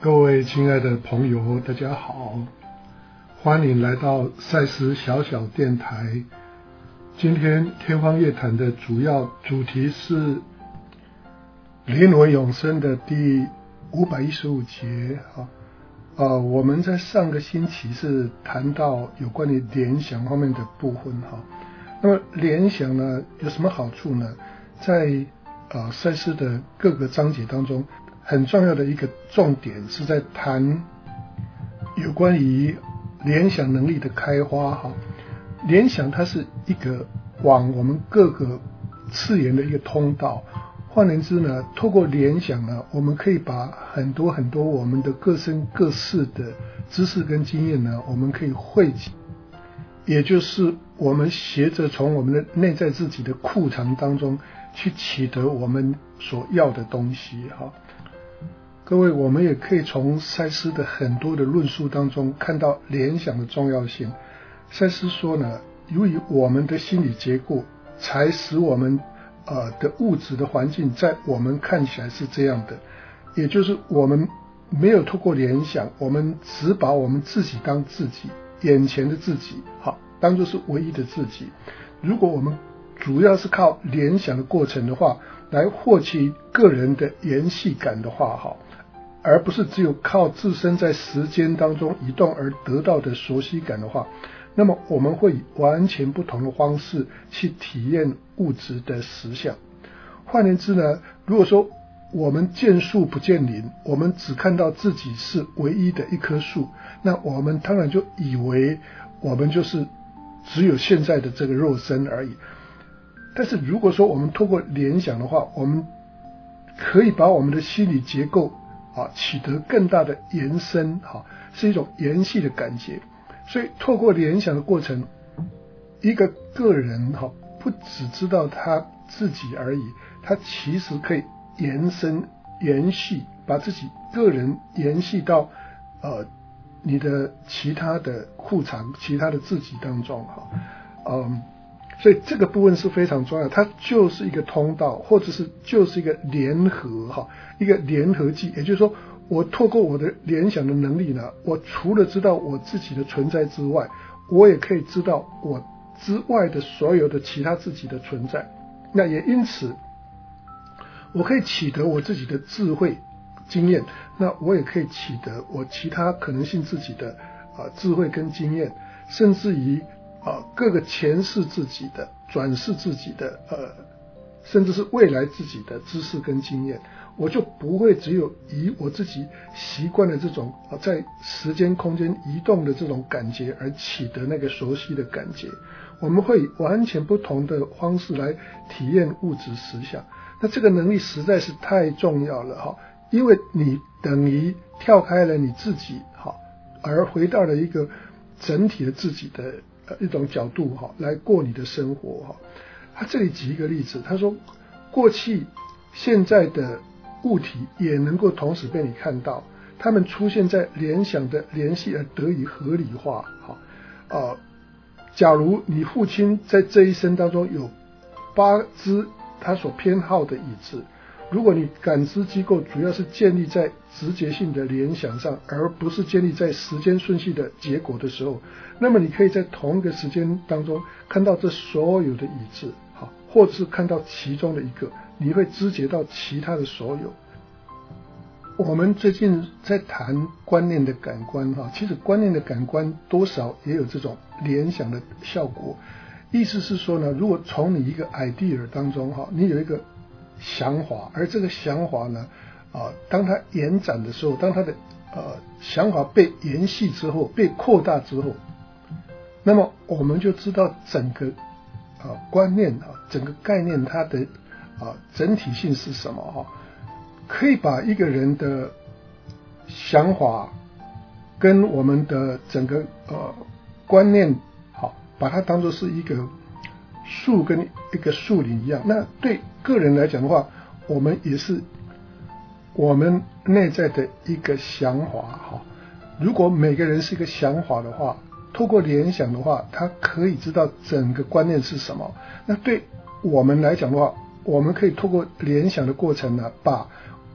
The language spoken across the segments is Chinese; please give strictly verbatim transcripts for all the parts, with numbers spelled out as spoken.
各位亲爱的朋友，大家好，欢迎来到赛斯小小电台。今天天方夜谭的主要主题是灵魂永生的第五百一十五节。呃，我们在上个星期是谈到有关于联想方面的部分。那么联想呢有什么好处呢？在呃赛斯的各个章节当中，很重要的一个重点是在谈有关于联想能力的开花哈。联想它是一个往我们各个次元的一个通道，换言之呢，透过联想呢，我们可以把很多很多我们的各生各世的知识跟经验呢，我们可以汇集，也就是我们学着从我们的内在自己的库藏当中去取得我们所要的东西哈。各位，我们也可以从赛斯的很多的论述当中看到联想的重要性。赛斯说呢，由于我们的心理结构，才使我们呃的物质的环境在我们看起来是这样的，也就是我们没有透过联想，我们只把我们自己当自己，眼前的自己好当作是唯一的自己。如果我们主要是靠联想的过程的话，来获取个人的延续感的话好，而不是只有靠自身在时间当中移动而得到的熟悉感的话，那么我们会以完全不同的方式去体验物质的实相。换言之呢，如果说我们见树不见林，我们只看到自己是唯一的一棵树，那我们当然就以为我们就是只有现在的这个肉身而已。但是如果说我们透过联想的话，我们可以把我们的心理结构啊取得更大的延伸，啊是一种延续的感觉。所以透过联想的过程，一个个人哈不只知道他自己而已，他其实可以延伸延续，把自己个人延续到呃你的其他的库藏、其他的自己当中哈，嗯，所以这个部分是非常重要，它就是一个通道，或者是就是一个联合哈，一个联合剂，也就是说，我透过我的联想的能力呢，我除了知道我自己的存在之外，我也可以知道我之外的所有的其他自己的存在。那也因此，我可以取得我自己的智慧经验，那我也可以取得我其他可能性自己的、呃、智慧跟经验，甚至于、呃、各个前世自己的、转世自己的、呃，甚至是未来自己的知识跟经验。我就不会只有以我自己习惯的这种在时间空间移动的这种感觉而取得那个熟悉的感觉，我们会以完全不同的方式来体验物质实相。那这个能力实在是太重要了哈，因为你等于跳开了你自己哈，而回到了一个整体的自己的一种角度哈，来过你的生活哈。他这里举一个例子，他说过去现在的物体也能够同时被你看到，它们出现在联想的联系而得以合理化。好，呃，假如你父亲在这一生当中有八只他所偏好的椅子，如果你感知机构主要是建立在直觉性的联想上，而不是建立在时间顺序的结果的时候，那么你可以在同一个时间当中看到这所有的椅子，好，或者是看到其中的一个，你会知觉到其他的所有。我们最近在谈观念的感官，其实观念的感官多少也有这种联想的效果。意思是说呢，如果从你一个 idea 当中，你有一个想法，而这个想法呢，呃、当它延展的时候，当它的、呃、想法被延续之后，被扩大之后，那么我们就知道整个、呃、观念、整个概念它的、呃、整体性是什么。可以把一个人的想法跟我们的整个、呃、观念好，把它当作是一个树跟一个树林一样。那对个人来讲的话，我们也是我们内在的一个想法哈。如果每个人是一个想法的话，透过联想的话，他可以知道整个观念是什么。那对我们来讲的话，我们可以透过联想的过程呢，把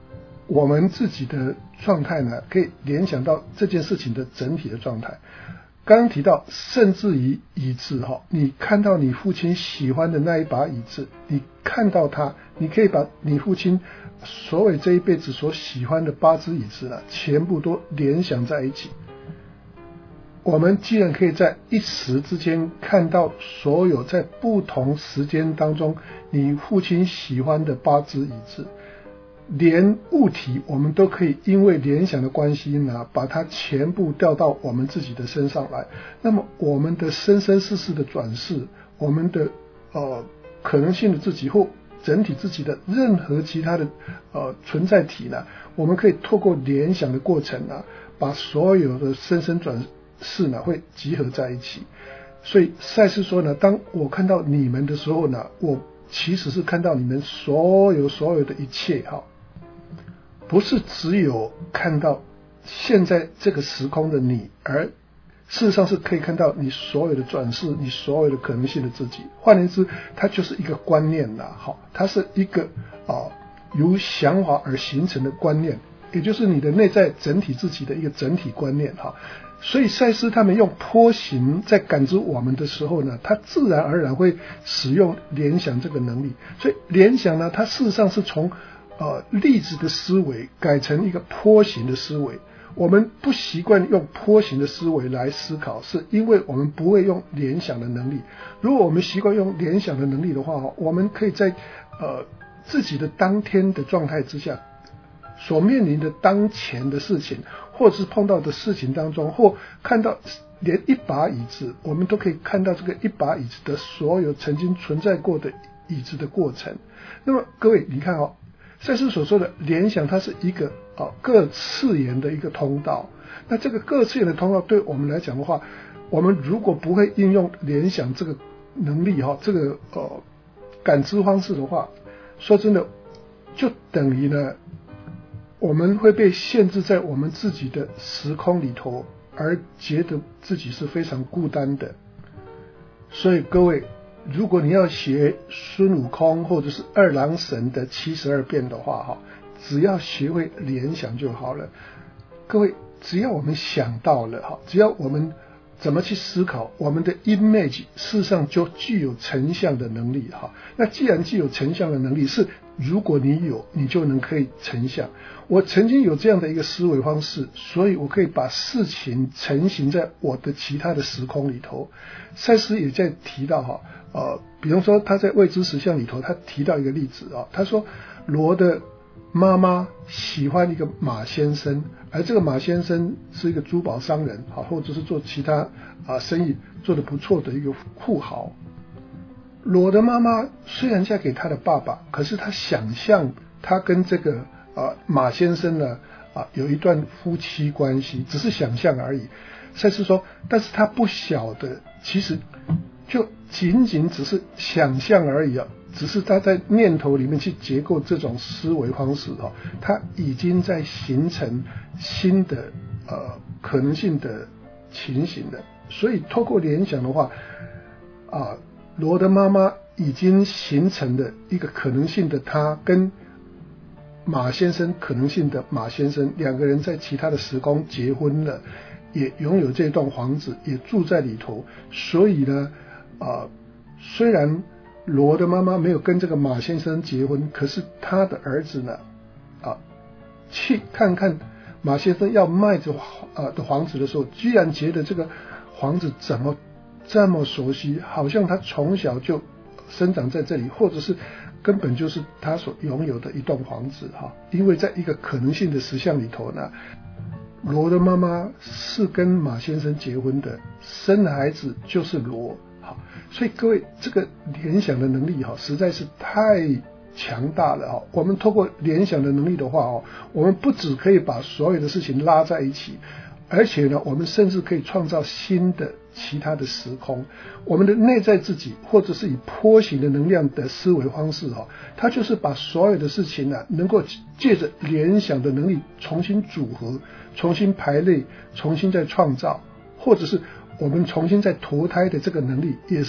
我们自己的状态呢，可以联想到这件事情的整体的状态。刚刚提到，甚至于椅子哈，你看到你父亲喜欢的那一把椅子，你看到它，你可以把你父亲所谓这一辈子所喜欢的八只椅子呢，全部都联想在一起。我们既然可以在一时之间看到所有在不同时间当中你父亲喜欢的八只椅子，连物体我们都可以因为联想的关系呢，把它全部调到我们自己的身上来。那么我们的生生世世的转世，我们的呃可能性的自己或整体自己的任何其他的呃存在体呢，我们可以透过联想的过程呢，把所有的生生转世呢会集合在一起。所以赛斯说呢，当我看到你们的时候呢，我其实是看到你们所有所有的一切哈。不是只有看到现在这个时空的你，而事实上是可以看到你所有的转世，你所有的可能性的自己。换言之，它就是一个观念啦，好，它是一个啊由想法而形成的观念，也就是你的内在整体自己的一个整体观念哈。所以赛斯他们用波形在感知我们的时候呢，他自然而然会使用联想这个能力。所以联想呢，它事实上是从呃，粒子的思维改成一个波形的思维。我们不习惯用波形的思维来思考，是因为我们不会用联想的能力。如果我们习惯用联想的能力的话，我们可以在呃自己的当天的状态之下，所面临的当前的事情，或者是碰到的事情当中，或看到连一把椅子，我们都可以看到这个一把椅子的所有曾经存在过的椅子的过程。那么各位，你看哦。赛斯所说的联想，它是一个啊各次元的一个通道。那这个各次元的通道，对我们来讲的话，我们如果不会应用联想这个能力哈，这个呃感知方式的话，说真的，就等于呢，我们会被限制在我们自己的时空里头，而觉得自己是非常孤单的。所以各位，如果你要学孙悟空或者是二郎神的七十二变的话哈，只要学会联想就好了。各位，只要我们想到了哈，只要我们怎么去思考，我们的 image 事实上就具有成像的能力哈。那既然具有成像的能力，是如果你有，你就能可以成像。我曾经有这样的一个思维方式，所以我可以把事情成型在我的其他的时空里头。赛斯也在提到哈，呃，比方说他在未知实相里头，他提到一个例子啊，他说罗的妈妈喜欢一个马先生，而这个马先生是一个珠宝商人啊，或者是做其他啊生意做得不错的一个富豪。罗的妈妈虽然嫁给他的爸爸，可是他想象他跟这个啊马先生呢啊有一段夫妻关系，只是想象而已。赛斯说，但是他不晓得，其实就仅仅只是想象而已啊，只是他在念头里面去结构这种思维方式啊，他已经在形成新的呃可能性的情形了。所以透过联想的话啊，罗的妈妈已经形成了一个可能性的他跟马先生可能性的马先生，两个人在其他的时空结婚了，也拥有这栋房子，也住在里头。所以呢啊，虽然罗的妈妈没有跟这个马先生结婚，可是他的儿子呢啊，去看看马先生要卖这啊的房子的时候，居然觉得这个房子怎么这么熟悉，好像他从小就生长在这里，或者是根本就是他所拥有的一栋房子哈。因为在一个可能性的实相里头呢，罗的妈妈是跟马先生结婚的，生的孩子就是罗。好，所以各位，这个联想的能力哈，实在是太强大了哈。我们透过联想的能力的话哦，我们不只可以把所有的事情拉在一起，而且呢，我们甚至可以创造新的其他的时空。我们的内在自己，或者是以波形的能量的思维方式哈，它就是把所有的事情呢，能够借着联想的能力重新组合、重新排列、重新再创造，或者是我们重新再投胎的这个能力，也是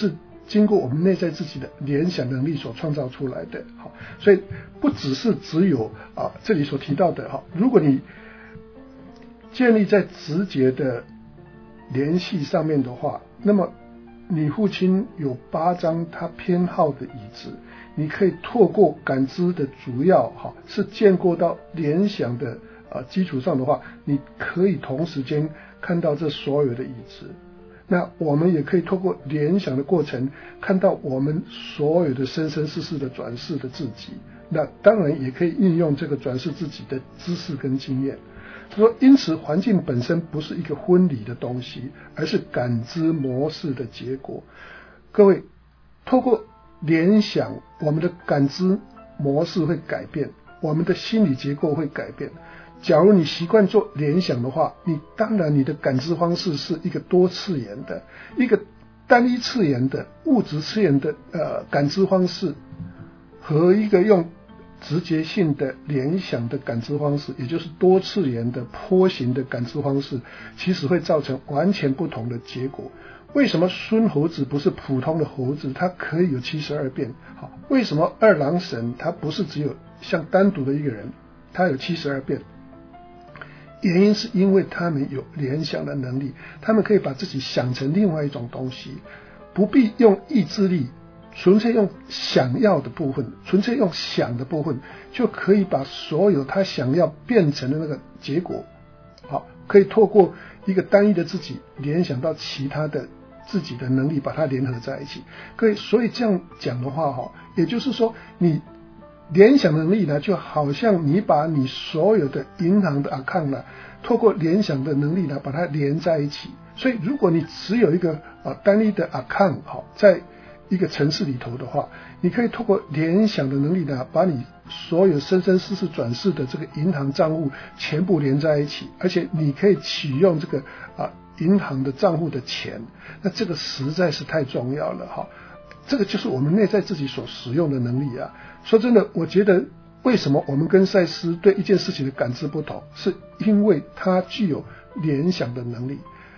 经过我们内在自己的联想能力所创造出来的。好，所以不只是只有啊这里所提到的哈，如果你建立在直觉的联系上面的话，那么你父亲有八张他偏好的椅子，你可以透过感知的主要哈是建构到联想的啊基础上的话，你可以同时间看到这所有的椅子。那我们也可以透过联想的过程看到我们所有的生生世世的转世的自己，那当然也可以运用这个转世自己的知识跟经验。说因此环境本身不是一个分离的东西，而是感知模式的结果。各位，透过联想，我们的感知模式会改变，我们的心理结构会改变。假如你习惯做联想的话，你当然你的感知方式是一个多次元的，一个单一次元的物质次元的呃感知方式，和一个用直觉性的联想的感知方式，也就是多次元的波形的感知方式，其实会造成完全不同的结果。为什么孙猴子不是普通的猴子，它可以有七十二变？好，为什么二郎神它不是只有像单独的一个人，它有七十二变？原因是因为他们有联想的能力，他们可以把自己想成另外一种东西，不必用意志力，纯粹用想要的部分，纯粹用想的部分，就可以把所有他想要变成的那个结果，好，可以透过一个单一的自己联想到其他的自己的能力，把它联合在一起。可以，所以这样讲的话哈，也就是说你联想能力呢，就好像你把你所有的银行的 account 呢，透过联想的能力呢，把它连在一起。所以如果你只有一个啊单一的 account 好，在一个城市里头的话，你可以透过联想的能力呢，把你所有生生世世转世的这个银行账户全部连在一起，而且你可以启用这个啊银行的账户的钱，那这个实在是太重要了哈。这个就是我们内在自己所使用的能力啊。说真的，我觉得为什么我们跟赛斯对一件事情的感知不同，是因为它具有联想的能力。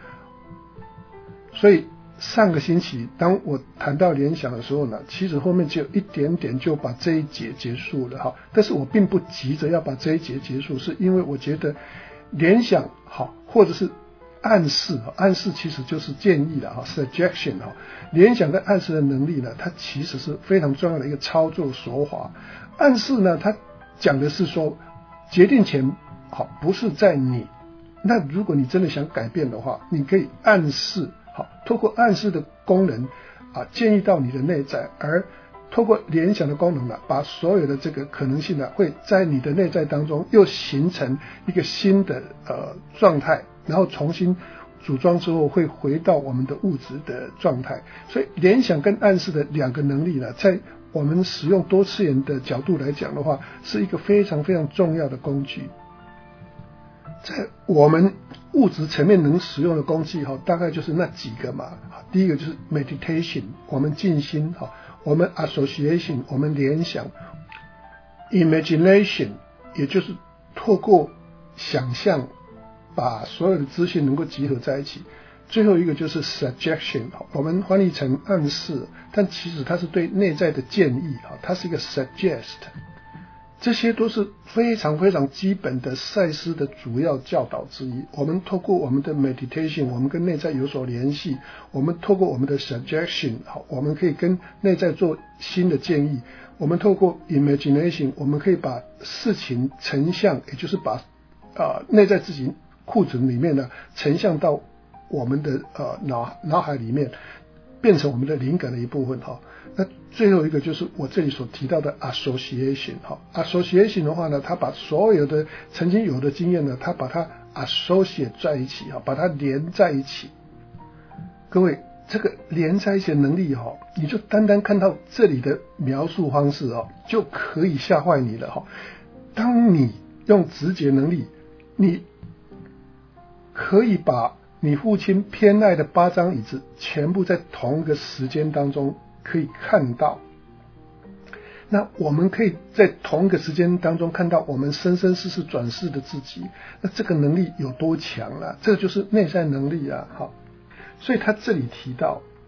所以上个星期当我谈到联想的时候呢，其实后面只有一点点就把这一节结束了哈。但是我并不急着要把这一节结束，是因为我觉得联想好，或者是暗示，暗示其实就是建议了哈 ，suggestion 哈，联想跟暗示的能力呢，它其实是非常重要的一个操作手法。暗示呢，它讲的是说，决定权好不是在你，那如果你真的想改变的话，你可以暗示，好，透过暗示的功能啊，建议到你的内在，而透过联想的功能呢，把所有的这个可能性呢，会在你的内在当中又形成一个新的呃状态。然后重新组装之后会回到我们的物质的状态。所以联想跟暗示的两个能力呢，在我们使用多次元的角度来讲的话，是一个非常非常重要的工具。在我们物质层面能使用的工具大概就是那几个嘛。第一个就是 meditation， 我们静心，我们 association， 我们联想， imagination， 也就是透过想象把所有的资讯能够集合在一起。最后一个就是 suggestion， 我们翻译成暗示，但其实它是对内在的建议，它是一个 suggest。 这些都是非常非常基本的赛斯的主要教导之一。我们透过我们的 meditation， 我们跟内在有所联系，我们透过我们的 suggestion， 我们可以跟内在做新的建议，我们透过 imagination， 我们可以把事情成像，也就是把呃内在自己库存里面呢成像到我们的呃脑脑海里面，变成我们的灵感的一部分哈。那最后一个就是我这里所提到的 association 哈 ，association 的话呢，它把所有的曾经有的经验呢，它把它 associate 在一起哈，把它连在一起。各位，这个连在一起的能力哈，你就单单看到这里的描述方式哦，就可以吓坏你了哈。当你用直觉能力，你可以把你父亲偏爱的八张椅子全部在同一个时间当中可以看到，那我们可以在同一个时间当中看到我们生生世世转世的自己，那这个能力有多强了？这个就是内在能力啊！好，所以他这里提到，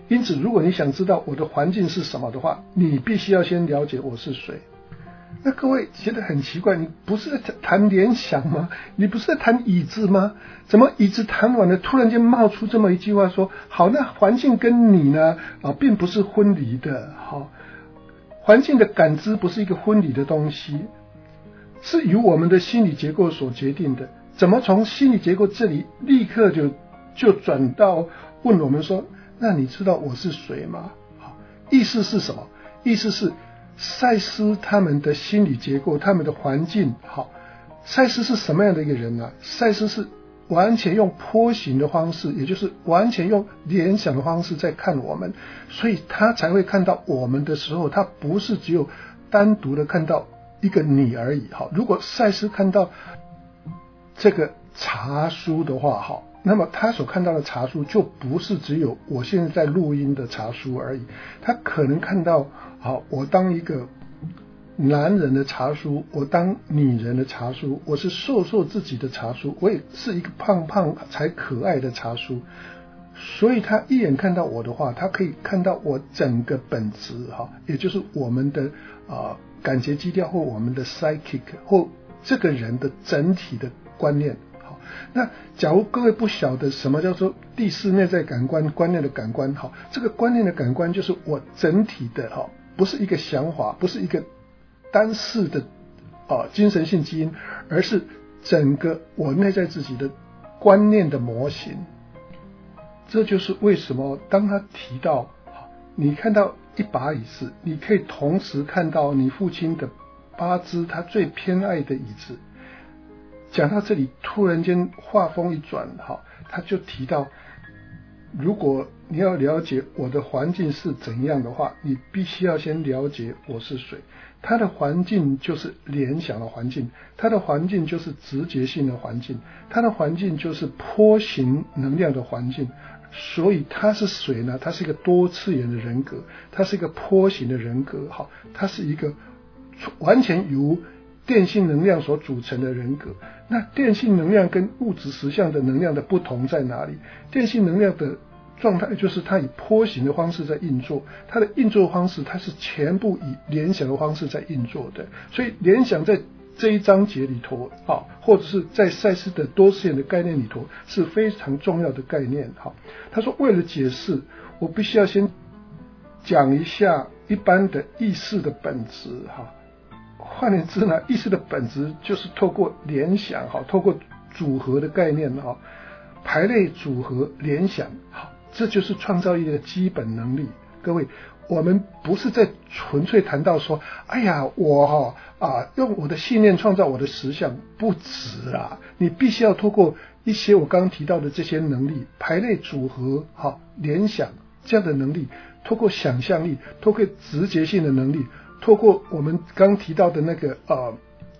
因此如果你想知道我的环境是什么的话，你必须要先了解我是谁。那各位觉得很奇怪，你不是在谈联想吗？你不是在谈椅子吗？怎么椅子谈完了突然间冒出这么一句话说，好，那环境跟你呢啊，并不是分离的。好，环境的感知不是一个分离的东西，是由我们的心理结构所决定的。怎么从心理结构这里立刻就就转到问我们说，那你知道我是谁吗？好，意思是什么？意思是赛斯他们的心理结构，他们的环境。好，赛斯是什么样的一个人呢？赛斯是完全用波形的方式，也就是完全用联想的方式在看我们，所以他才会看到我们的时候，他不是只有单独的看到一个你而已。好，如果赛斯看到这个茶书的话，好，那么他所看到的茶书就不是只有我现在在录音的茶书而已，他可能看到，好，我当一个男人的茶书，我当女人的茶书，我是瘦瘦自己的茶书，我也是一个胖胖才可爱的茶书。所以他一眼看到我的话，他可以看到我整个本质，也就是我们的、呃、感觉基调，或我们的 psychic， 或这个人的整体的观念。好，那假如各位不晓得什么叫做第四内在感官观念的感官，好，这个观念的感官就是我整体的，好，不是一个想法，不是一个单式的、呃、精神性基因，而是整个我内在自己的观念的模型。这就是为什么当他提到你看到一把椅子，你可以同时看到你父亲的八只他最偏爱的椅子。讲到这里突然间话锋一转，他就提到，如果你要了解我的环境是怎样的话，你必须要先了解我是谁。他的环境就是联想的环境，他的环境就是直觉性的环境，他的环境就是波形能量的环境。所以他是谁呢？他是一个多次元的人格，他是一个波形的人格，好，他是一个完全由电性能量所组成的人格。那电性能量跟物质实相的能量的不同在哪里？电性能量的状态就是它以波形的方式在运作，它的运作方式它是全部以联想的方式在运作的。所以联想在这一章节里头，或者是在赛斯的多次元的概念里头是非常重要的概念。他说为了解释，我必须要先讲一下一般的意识的本质。换言之呢，意识的本质就是透过联想，透过组合的概念，排列组合联想，这就是创造力的基本能力。各位，我们不是在纯粹谈到说，哎呀，我啊用我的信念创造我的实相，不止啊，你必须要透过一些我刚刚提到的这些能力，排列组合、好联想这样的能力，透过想象力，透过直觉性的能力，透过我们刚提到的那个呃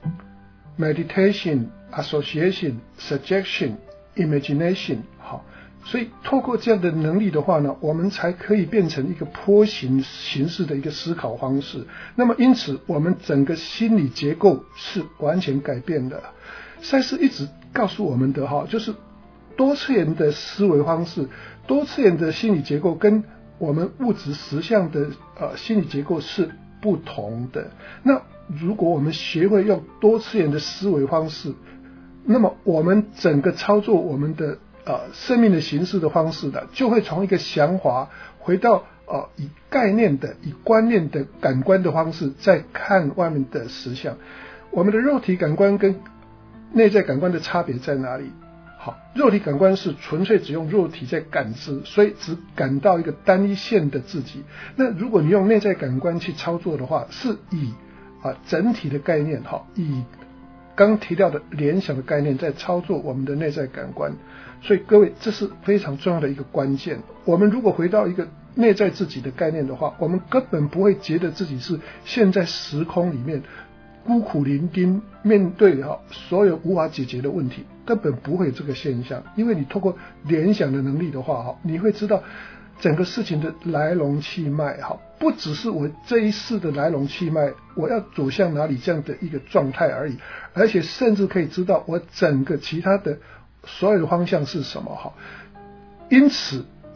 meditation association suggestion imagination。 好，所以透过这样的能力的话呢，我们才可以变成一个波形形式的一个思考方式。那么因此我们整个心理结构是完全改变的。赛斯一直告诉我们的哈，就是多次元的思维方式，多次元的心理结构跟我们物质实相的呃心理结构是不同的。那如果我们学会用多次元的思维方式，那么我们整个操作我们的呃生命的形式的方式的，就会从一个想法回到呃以概念的、以观念的感官的方式再看外面的实相。我们的肉体感官跟内在感官的差别在哪里？好，肉体感官是纯粹只用肉体在感知，所以只感到一个单一线的自己。那如果你用内在感官去操作的话，是以啊整体的概念，好，以刚提到的联想的概念在操作我们的内在感官。所以各位，这是非常重要的一个关键。我们如果回到一个内在自己的概念的话，我们根本不会觉得自己是现在时空里面孤苦伶仃面对所有无法解决的问题，根本不会有这个现象。因为你透过联想的能力的话，你会知道整个事情的来龙去脉，不只是我这一世的来龙去脉，我要走向哪里这样的一个状态而已，而且甚至可以知道我整个其他的所有的方向是什么。因此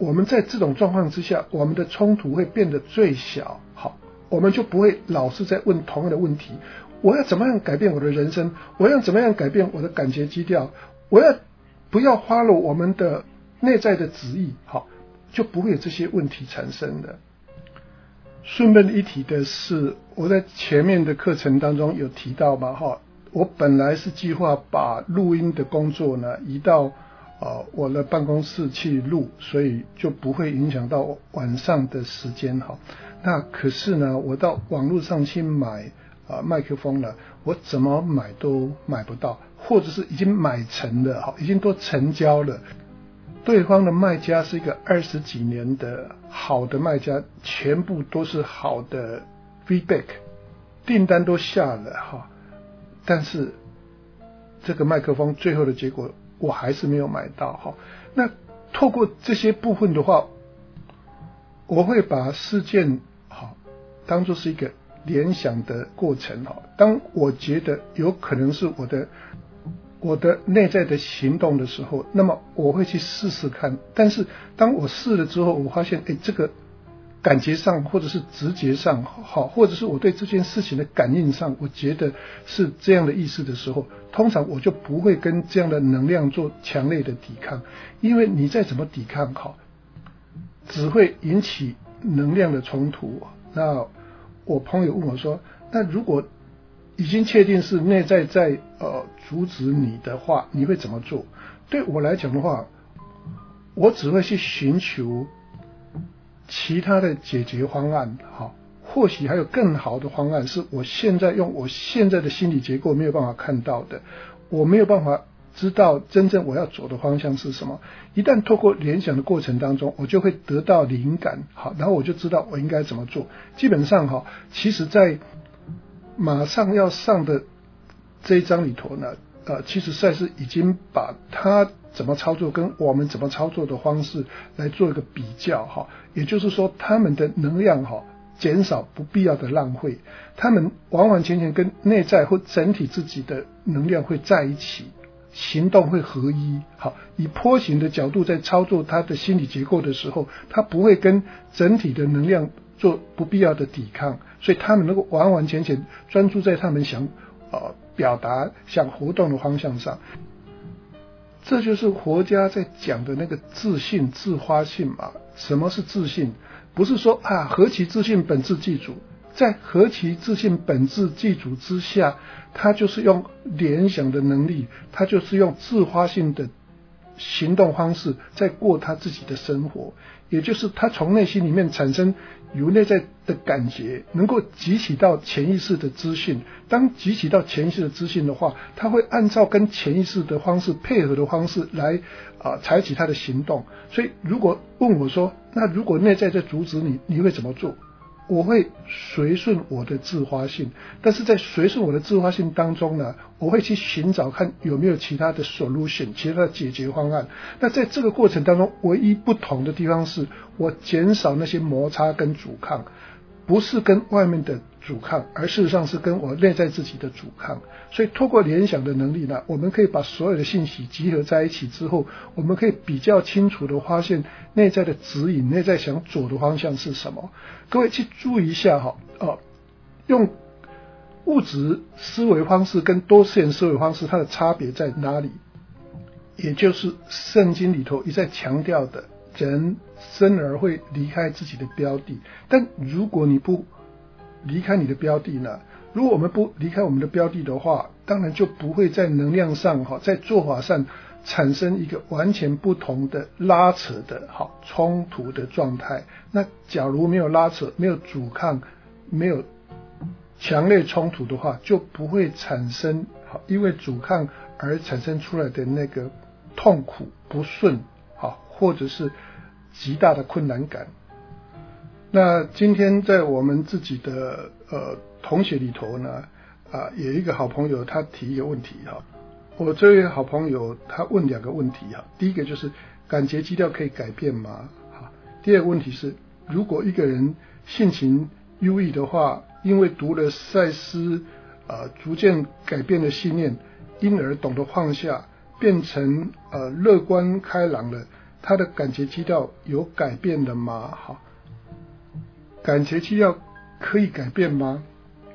我们在这种状况之下，我们的冲突会变得最小，好，我们就不会老是在问同样的问题，我要怎么样改变我的人生，我要怎么样改变我的感觉基调，我要不要花了我们的内在的旨意，好，就不会有这些问题产生的。顺便一提的是，我在前面的课程当中有提到嘛，哈，我本来是计划把录音的工作呢移到呃我的办公室去录，所以就不会影响到晚上的时间哈。那可是呢，我到网络上去买啊、呃、麦克风了，我怎么买都买不到，或者是已经买成了，哈，已经都成交了。对方的卖家是一个二十几年的好的卖家，全部都是好的 feedback， 订单都下了哈，但是这个麦克风最后的结果我还是没有买到哈。那透过这些部分的话，我会把事件好当作是一个联想的过程哈。当我觉得有可能是我的我的内在的行动的时候，那么我会去试试看。但是当我试了之后，我发现，哎，这个感觉上或者是直觉上，好，或者是我对这件事情的感应上，我觉得是这样的意思的时候，通常我就不会跟这样的能量做强烈的抵抗，因为你再怎么抵抗，好，只会引起能量的冲突。那我朋友问我说，那如果已经确定是内在在呃阻止你的话，你会怎么做？对我来讲的话，我只会去寻求其他的解决方案，好，或许还有更好的方案，是我现在用我现在的心理结构没有办法看到的，我没有办法知道真正我要走的方向是什么。一旦透过联想的过程当中，我就会得到灵感，好，然后我就知道我应该怎么做。基本上哈，其实在马上要上的这一章里头呢，呃，其实赛斯已经把他怎么操作跟我们怎么操作的方式来做一个比较哈，也就是说他们的能量哈减少不必要的浪费，他们完完全全跟内在或整体自己的能量会在一起，行动会合一，好，以波形的角度在操作他的心理结构的时候，他不会跟整体的能量做不必要的抵抗，所以他们能够完完全全专注在他们想呃表达想活动的方向上。这就是佛家在讲的那个自信自发性嘛。什么是自信？不是说啊何其自信本自具足，在何其自信本自具足之下，他就是用联想的能力，他就是用自发性的行动方式在过他自己的生活，也就是他从内心里面产生由内在的感觉，能够集起到潜意识的资讯。当集起到潜意识的资讯的话，他会按照跟潜意识的方式配合的方式来啊、呃、采取他的行动。所以如果问我说，那如果内在在阻止你，你会怎么做？我会随顺我的自发性，但是在随顺我的自发性当中呢，我会去寻找看有没有其他的 solution， 其他的解决方案。那在这个过程当中，唯一不同的地方是我减少那些摩擦跟阻抗，不是跟外面的阻抗，而事实上是跟我内在自己的阻抗。所以透过联想的能力呢，我们可以把所有的信息集合在一起之后，我们可以比较清楚的发现内在的指引，内在想走的方向是什么。各位去注意一下哈，哦，用物质思维方式跟多次元思维方式它的差别在哪里？也就是圣经里头一再强调的，人生而会离开自己的标的，但如果你不离开你的标的呢？如果我们不离开我们的标的的话，当然就不会在能量上哈，在做法上产生一个完全不同的拉扯的好冲突的状态。那假如没有拉扯，没有阻抗，没有强烈冲突的话，就不会产生好因为阻抗而产生出来的那个痛苦不顺好，或者是极大的困难感。那今天在我们自己的呃同学里头呢，啊，有一个好朋友他提一个问题哈，我这位好朋友他问两个问题哈，第一个就是感觉基调可以改变吗？哈，第二个问题是，如果一个人性情忧郁的话，因为读了赛斯，呃，逐渐改变了信念，因而懂得放下，变成呃乐观开朗了， 他的感觉基调有改变的吗？好，感觉基调可以改变吗？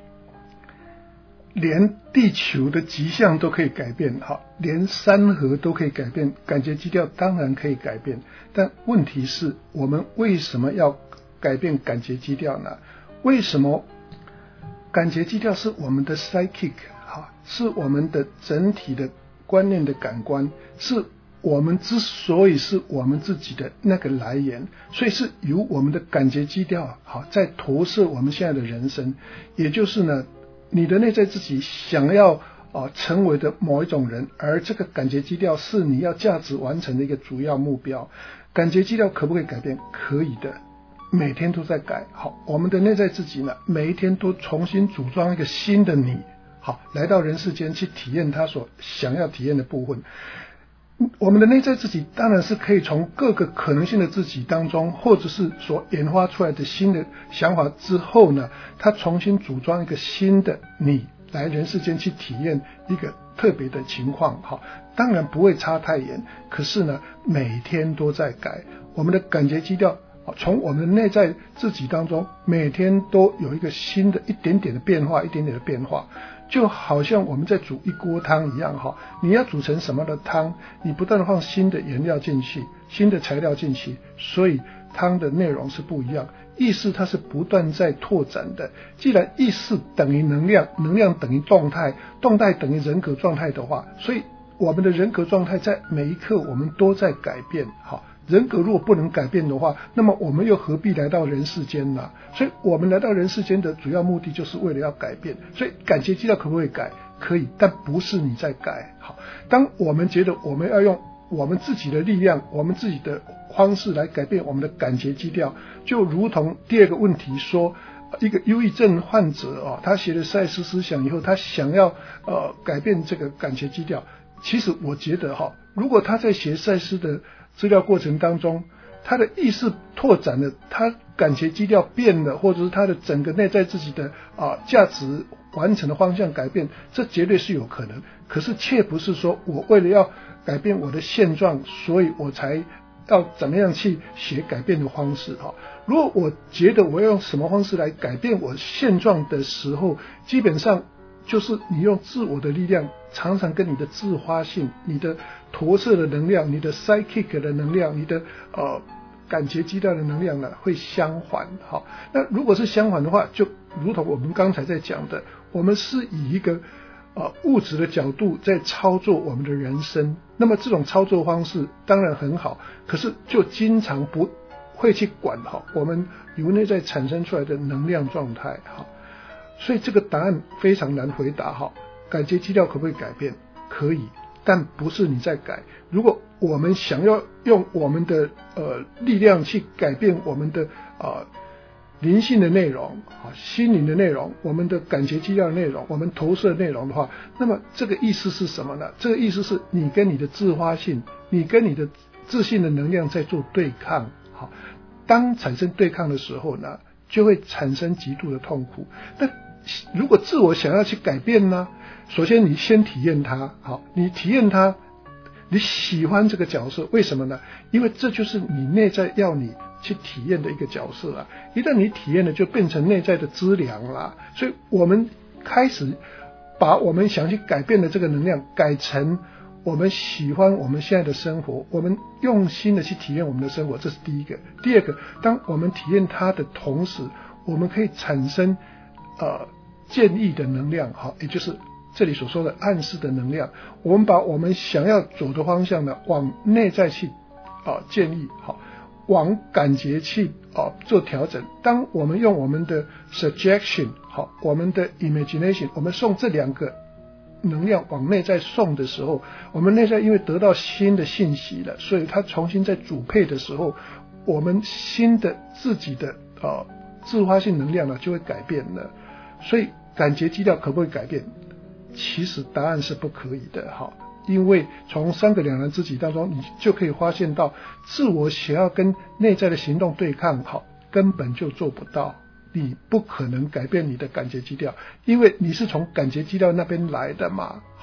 连地球的极象都可以改变，好，连山河都可以改变，感觉基调当然可以改变。但问题是，我们为什么要改变感觉基调呢？为什么感觉基调是我们的 psychic， 好，是我们的整体的观念的感官，是我们之所以是我们自己的那个来源，所以是由我们的感觉基调好在投射我们现在的人生。也就是呢，你的内在自己想要、呃、成为的某一种人，而这个感觉基调是你要价值完成的一个主要目标。感觉基调可不可以改变？可以的，每天都在改。好，我们的内在自己呢，每一天都重新组装一个新的你，好，来到人世间去体验他所想要体验的部分。我们的内在自己当然是可以从各个可能性的自己当中，或者是所研发出来的新的想法之后呢，他重新组装一个新的你来人世间去体验一个特别的情况。好，当然不会差太远，可是呢，每天都在改。我们的感觉基调从我们的内在自己当中，每天都有一个新的一点点的变化，一点点的变化。就好像我们在煮一锅汤一样，你要煮成什么的汤，你不断的放新的原料进去，新的材料进去，所以汤的内容是不一样。意识它是不断在拓展的。既然意识等于能量，能量等于动态，动态等于人格状态的话，所以我们的人格状态在每一刻我们都在改变。好，人格如果不能改变的话，那么我们又何必来到人世间呢？所以我们来到人世间的主要目的就是为了要改变。所以感觉基调可不可以改？可以，但不是你在改。好，当我们觉得我们要用我们自己的力量，我们自己的方式来改变我们的感觉基调，就如同第二个问题说，一个忧郁症患者、哦、他学了赛斯思想以后，他想要呃改变这个感觉基调。其实我觉得、哦、如果他在学赛斯的资料过程当中，他的意识拓展了，他感觉基调变了，或者是他的整个内在自己的啊价值完成的方向改变，这绝对是有可能。可是却不是说我为了要改变我的现状，所以我才要怎么样去学改变的方式。如果我觉得我要用什么方式来改变我现状的时候，基本上就是你用自我的力量，常常跟你的自发性、你的投射的能量、你的 psychic 的能量、你的呃感觉基调的能量呢，会相反。好，那如果是相反的话，就如同我们刚才在讲的，我们是以一个呃物质的角度在操作我们的人生。那么这种操作方式当然很好，可是就经常不会去管好我们由内在产生出来的能量状态。好，所以这个答案非常难回答。好，感觉基调可不可以改变？可以，但不是你在改。如果我们想要用我们的呃力量去改变我们的呃灵性的内容、心灵的内容、我们的感觉基调的内容、我们投射的内容的话，那么这个意思是什么呢？这个意思是你跟你的自发性，你跟你的自信的能量在做对抗。好，当产生对抗的时候呢，就会产生极度的痛苦。那如果自我想要去改变呢，首先你先体验它。好，你体验它，你喜欢这个角色，为什么呢？因为这就是你内在要你去体验的一个角色啊。一旦你体验了，就变成内在的资粮啦。所以我们开始把我们想去改变的这个能量改成我们喜欢我们现在的生活，我们用心的去体验我们的生活，这是第一个。第二个，当我们体验它的同时，我们可以产生呃建议的能量，好，也就是这里所说的暗示的能量。我们把我们想要走的方向呢，往内在去啊建议，好，往感觉去啊做调整。当我们用我们的 suggestion， 好，我们的 imagination， 我们送这两个能量往内在送的时候，我们内在因为得到新的信息了，所以它重新在组配的时候，我们新的自己的呃自发性能量呢就会改变了。所以感觉基调可不可以改变？其实答案是不可以的。好，因为从三个两难之己当中，你就可以发现到自我想要跟内在的行动对抗，好，根本就做不到。你不可能改变你的感觉基调，因为你是从感觉基调那边来的嘛。好，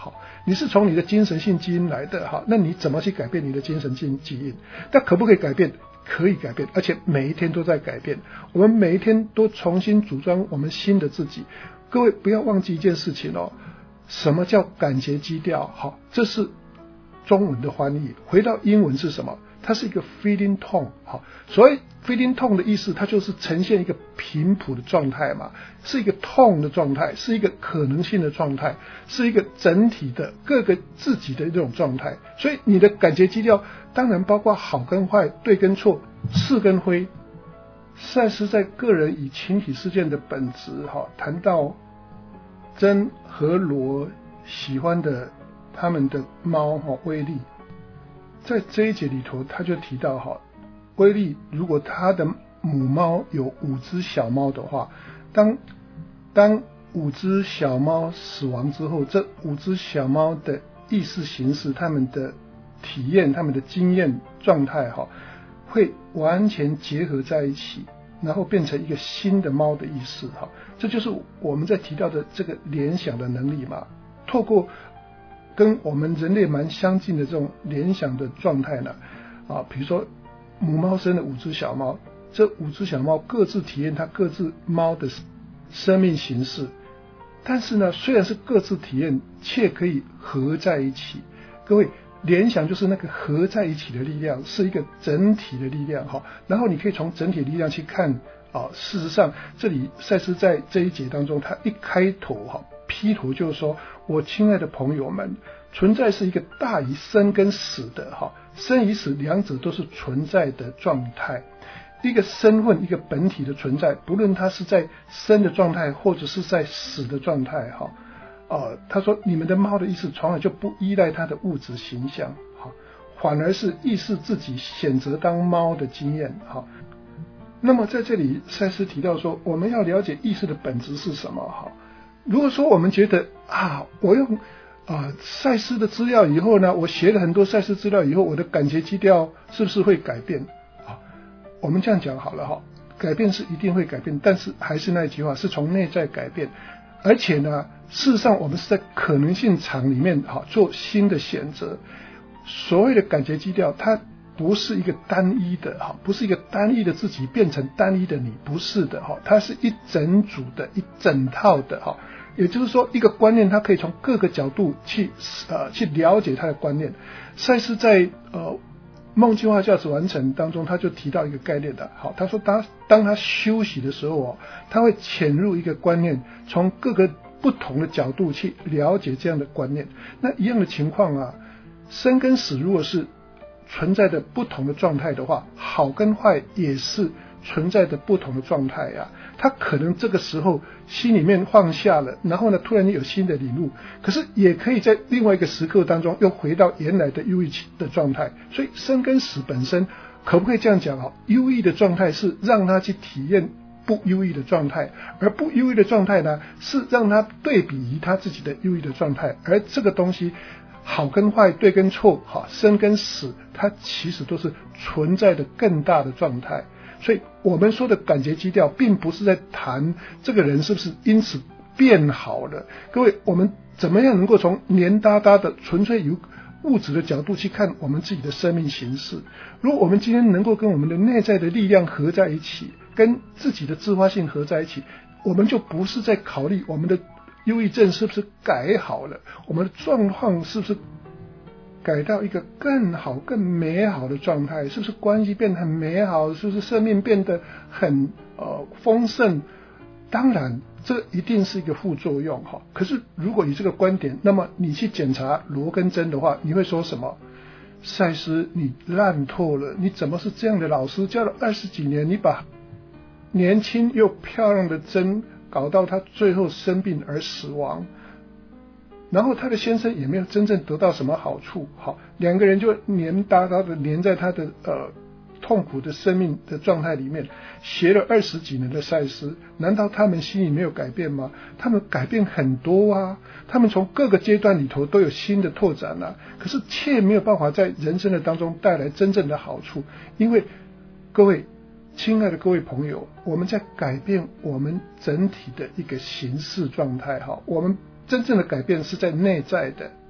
好，你是从你的精神性基因来的，好，那你怎么去改变你的精神性基因？那可不可以改变？可以改变，而且每一天都在改变。我们每一天都重新组装我们新的自己。各位不要忘记一件事情哦，什么叫感觉基调？好，这是中文的翻译，回到英文是什么？它是一个 feeling tone。 好，所谓 feeling tone 的意思，它就是呈现一个频谱的状态嘛，是一个 tone 的状态，是一个可能性的状态，是一个整体的各个自己的这种状态。所以你的感觉基调当然包括好跟坏，对跟错，是跟非。赛斯在个人与群体事件的本质谈到珍和罗喜欢的他们的猫威利，在这一节里头他就提到哈，威利如果他的母猫有五只小猫的话，当当五只小猫死亡之后，这五只小猫的意识形式，他们的体验，他们的经验状态哈，会完全结合在一起，然后变成一个新的猫的意识哈。这就是我们在提到的这个联想的能力嘛。透过跟我们人类蛮相近的这种联想的状态呢，啊，比如说母猫生了五只小猫，这五只小猫各自体验它各自猫的生命形式，但是呢，虽然是各自体验，却可以合在一起。各位，联想就是那个合在一起的力量，是一个整体的力量哈。然后你可以从整体力量去看啊，事实上，这里赛斯在这一节当中，他一开头哈，劈头就是说，我亲爱的朋友们，存在是一个大于生跟死的哈，生与死两者都是存在的状态。一个身份，一个本体的存在，不论它是在生的状态，或者是在死的状态哈。哦，他说你们的猫的意识从来就不依赖它的物质形象，好，反而是意识自己选择当猫的经验，好。那么在这里，赛斯提到说，我们要了解意识的本质是什么，好。如果说我们觉得啊，我用啊赛斯的资料以后呢，我学了很多赛斯资料以后，我的感觉基调是不是会改变？好，我们这样讲好了哈，改变是一定会改变，但是还是那句话，是从内在改变。而且呢，事实上我们是在可能性场里面哈做新的选择。所谓的感觉基调，它不是一个单一的哈，不是一个单一的自己变成单一的你，不是的哈，它是一整组的、一整套的哈。也就是说，一个观念它可以从各个角度去呃去了解它的观念。赛斯在呃梦计划价值完成当中，他就提到一个概念的，好，他说当当他休息的时候哦，他会潜入一个观念，从各个不同的角度去了解这样的观念。那一样的情况啊，生跟死如果是存在的不同的状态的话，好跟坏也是存在的不同的状态呀、啊。他可能这个时候心里面放下了，然后呢突然有新的领悟，可是也可以在另外一个时刻当中又回到原来的忧郁的状态。所以生跟死本身可不可以这样讲啊？忧郁的状态是让他去体验不忧郁的状态，而不忧郁的状态呢是让他对比于他自己的忧郁的状态。而这个东西好跟坏，对跟错，好，生跟死，它其实都是存在的更大的状态。所以我们说的感觉基调并不是在谈这个人是不是因此变好了。各位，我们怎么样能够从黏哒哒的纯粹由物质的角度去看我们自己的生命形式？如果我们今天能够跟我们的内在的力量合在一起，跟自己的自发性合在一起，我们就不是在考虑我们的忧郁症是不是改好了，我们的状况是不是改到一个更好更美好的状态，是不是关系变得很美好，是不是生命变得很呃丰盛。当然这一定是一个副作用哈。可是如果以这个观点，那么你去检查罗跟珍的话，你会说什么？赛斯，你烂透了，你怎么是这样的老师？教了二十几年，你把年轻又漂亮的珍搞到他最后生病而死亡，然后他的先生也没有真正得到什么好处，好，两个人就黏哒哒的黏在他的呃痛苦的生命的状态里面，学了二十几年的赛斯，难道他们心里没有改变吗？他们改变很多啊，他们从各个阶段里头都有新的拓展啊，可是却没有办法在人生的当中带来真正的好处。因为各位亲爱的各位朋友，我们在改变我们整体的一个形式状态哈，我们真正的改变是在内在的。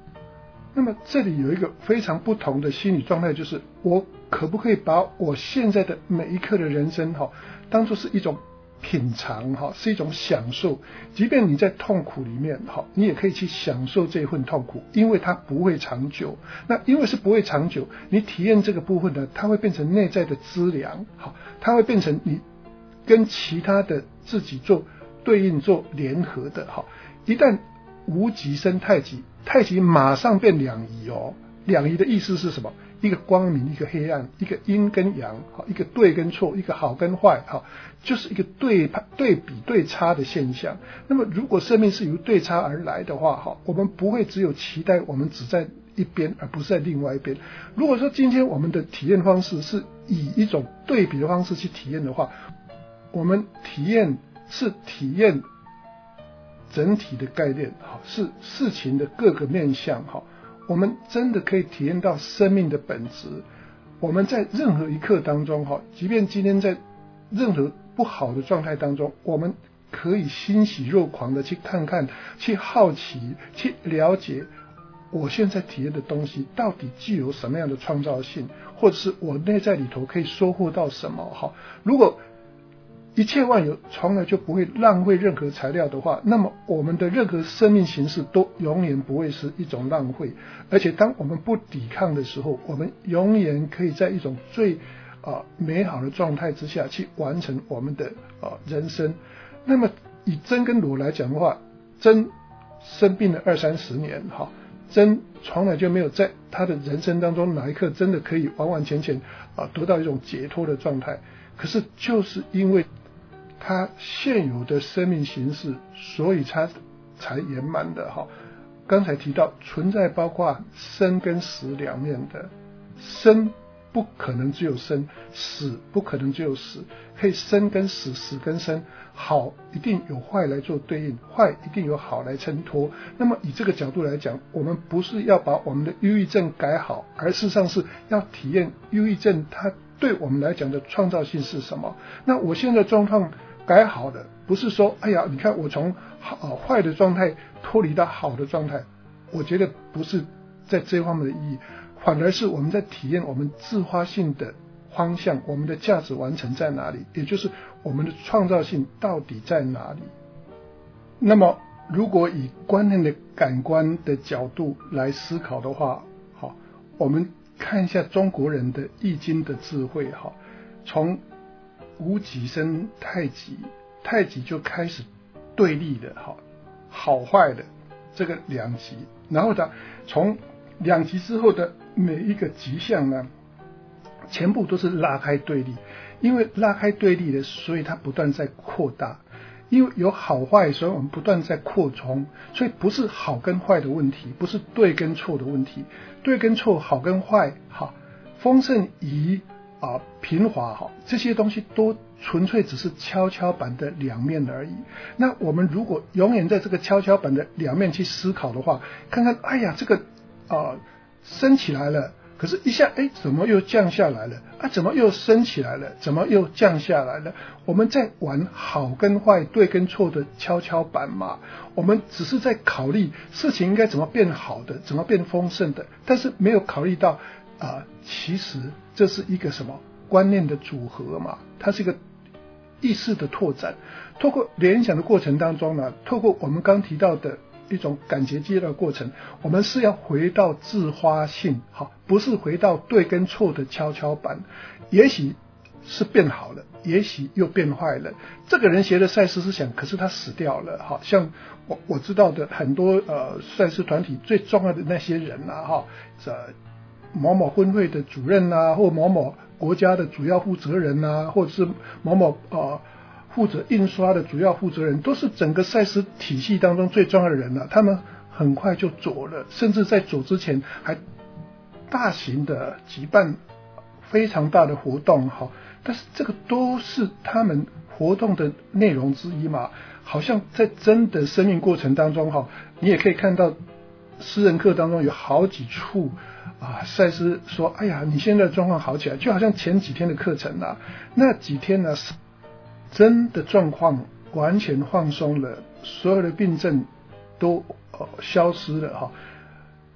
那么这里有一个非常不同的心理状态，就是我可不可以把我现在的每一刻的人生哈，当作是一种品尝哈，是一种享受。即便你在痛苦里面哈，你也可以去享受这份痛苦，因为它不会长久。那因为是不会长久，你体验这个部分呢，它会变成内在的资粮，好，它会变成你跟其他的自己做对应、做联合的哈。一旦无极生太极，太极马上变两仪哦。两仪的意思是什么？一个光明，一个黑暗，一个阴跟阳，一个对跟错，一个好跟坏，就是一个对对比对差的现象。那么如果生命是由对差而来的话，我们不会只有期待我们只在一边而不是在另外一边。如果说今天我们的体验方式是以一种对比的方式去体验的话，我们体验是体验整体的概念，是事情的各个面向，我们真的可以体验到生命的本质。我们在任何一刻当中，即便今天在任何不好的状态当中，我们可以欣喜若狂的去看看，去好奇，去了解我现在体验的东西到底具有什么样的创造性，或者是我内在里头可以收获到什么。如果一切万有从来就不会浪费任何材料的话，那么我们的任何生命形式都永远不会是一种浪费。而且当我们不抵抗的时候，我们永远可以在一种最、呃、美好的状态之下去完成我们的、呃、人生。那么以真跟罗来讲的话，真生病了二三十年，真从来就没有在他的人生当中哪一刻真的可以完完全全、呃、得到一种解脱的状态。可是就是因为它现有的生命形式，所以它才圆满的哈。刚才提到存在包括生跟死两面的，生不可能只有生，死不可能只有死，可以生跟死，死跟生，好一定有坏来做对应，坏一定有好来衬托。那么以这个角度来讲，我们不是要把我们的忧郁症改好，而事实上是要体验忧郁症它对我们来讲的创造性是什么。那我现在状况改好的，不是说哎呀你看我从好、呃、坏的状态脱离到好的状态，我觉得不是在这方面的意义，反而是我们在体验我们自发性的方向，我们的价值完成在哪里，也就是我们的创造性到底在哪里。那么如果以观念的感官的角度来思考的话，好，我们看一下中国人的易经的智慧，好，从无极生太极，太极就开始对立的，好，好坏的这个两极，然后呢，从两极之后的每一个极象呢，全部都是拉开对立，因为拉开对立的，所以它不断在扩大，因为有好坏，所以我们不断在扩充，所以不是好跟坏的问题，不是对跟错的问题，对跟错，好跟坏，好，丰盛夷啊、平滑，好，这些东西都纯粹只是跷跷板的两面而已。那我们如果永远在这个跷跷板的两面去思考的话，看看哎呀这个啊升起来了，可是一下哎怎么又降下来了啊？怎么又升起来了？怎么又降下来了？我们在玩好跟坏、对跟错的跷跷板嘛。我们只是在考虑事情应该怎么变好的，怎么变丰盛的，但是没有考虑到啊、呃，其实这是一个什么观念的组合嘛？它是一个意识的拓展。透过联想的过程当中呢，透过我们刚提到的一种感觉阶段的过程，我们是要回到自发性，好，不是回到对跟错的跷跷板。也许是变好了，也许又变坏了。这个人学了赛斯思想，可是他死掉了，好像我我知道的很多呃赛斯团体最重要的那些人啊，哈，这某某分会的主任啊，或某某国家的主要负责人啊，或者是某某呃负责印刷的主要负责人，都是整个赛斯体系当中最重要的人了、啊。他们很快就走了，甚至在走之前还大型的举办非常大的活动，哈，但是这个都是他们活动的内容之一嘛。好像在真的生命过程当中，哈，你也可以看到私人课当中有好几处啊，赛斯说，哎呀，你现在的状况好起来，就好像前几天的课程啊，那几天呢，真的状况完全放松了，所有的病症都、呃、消失了哈。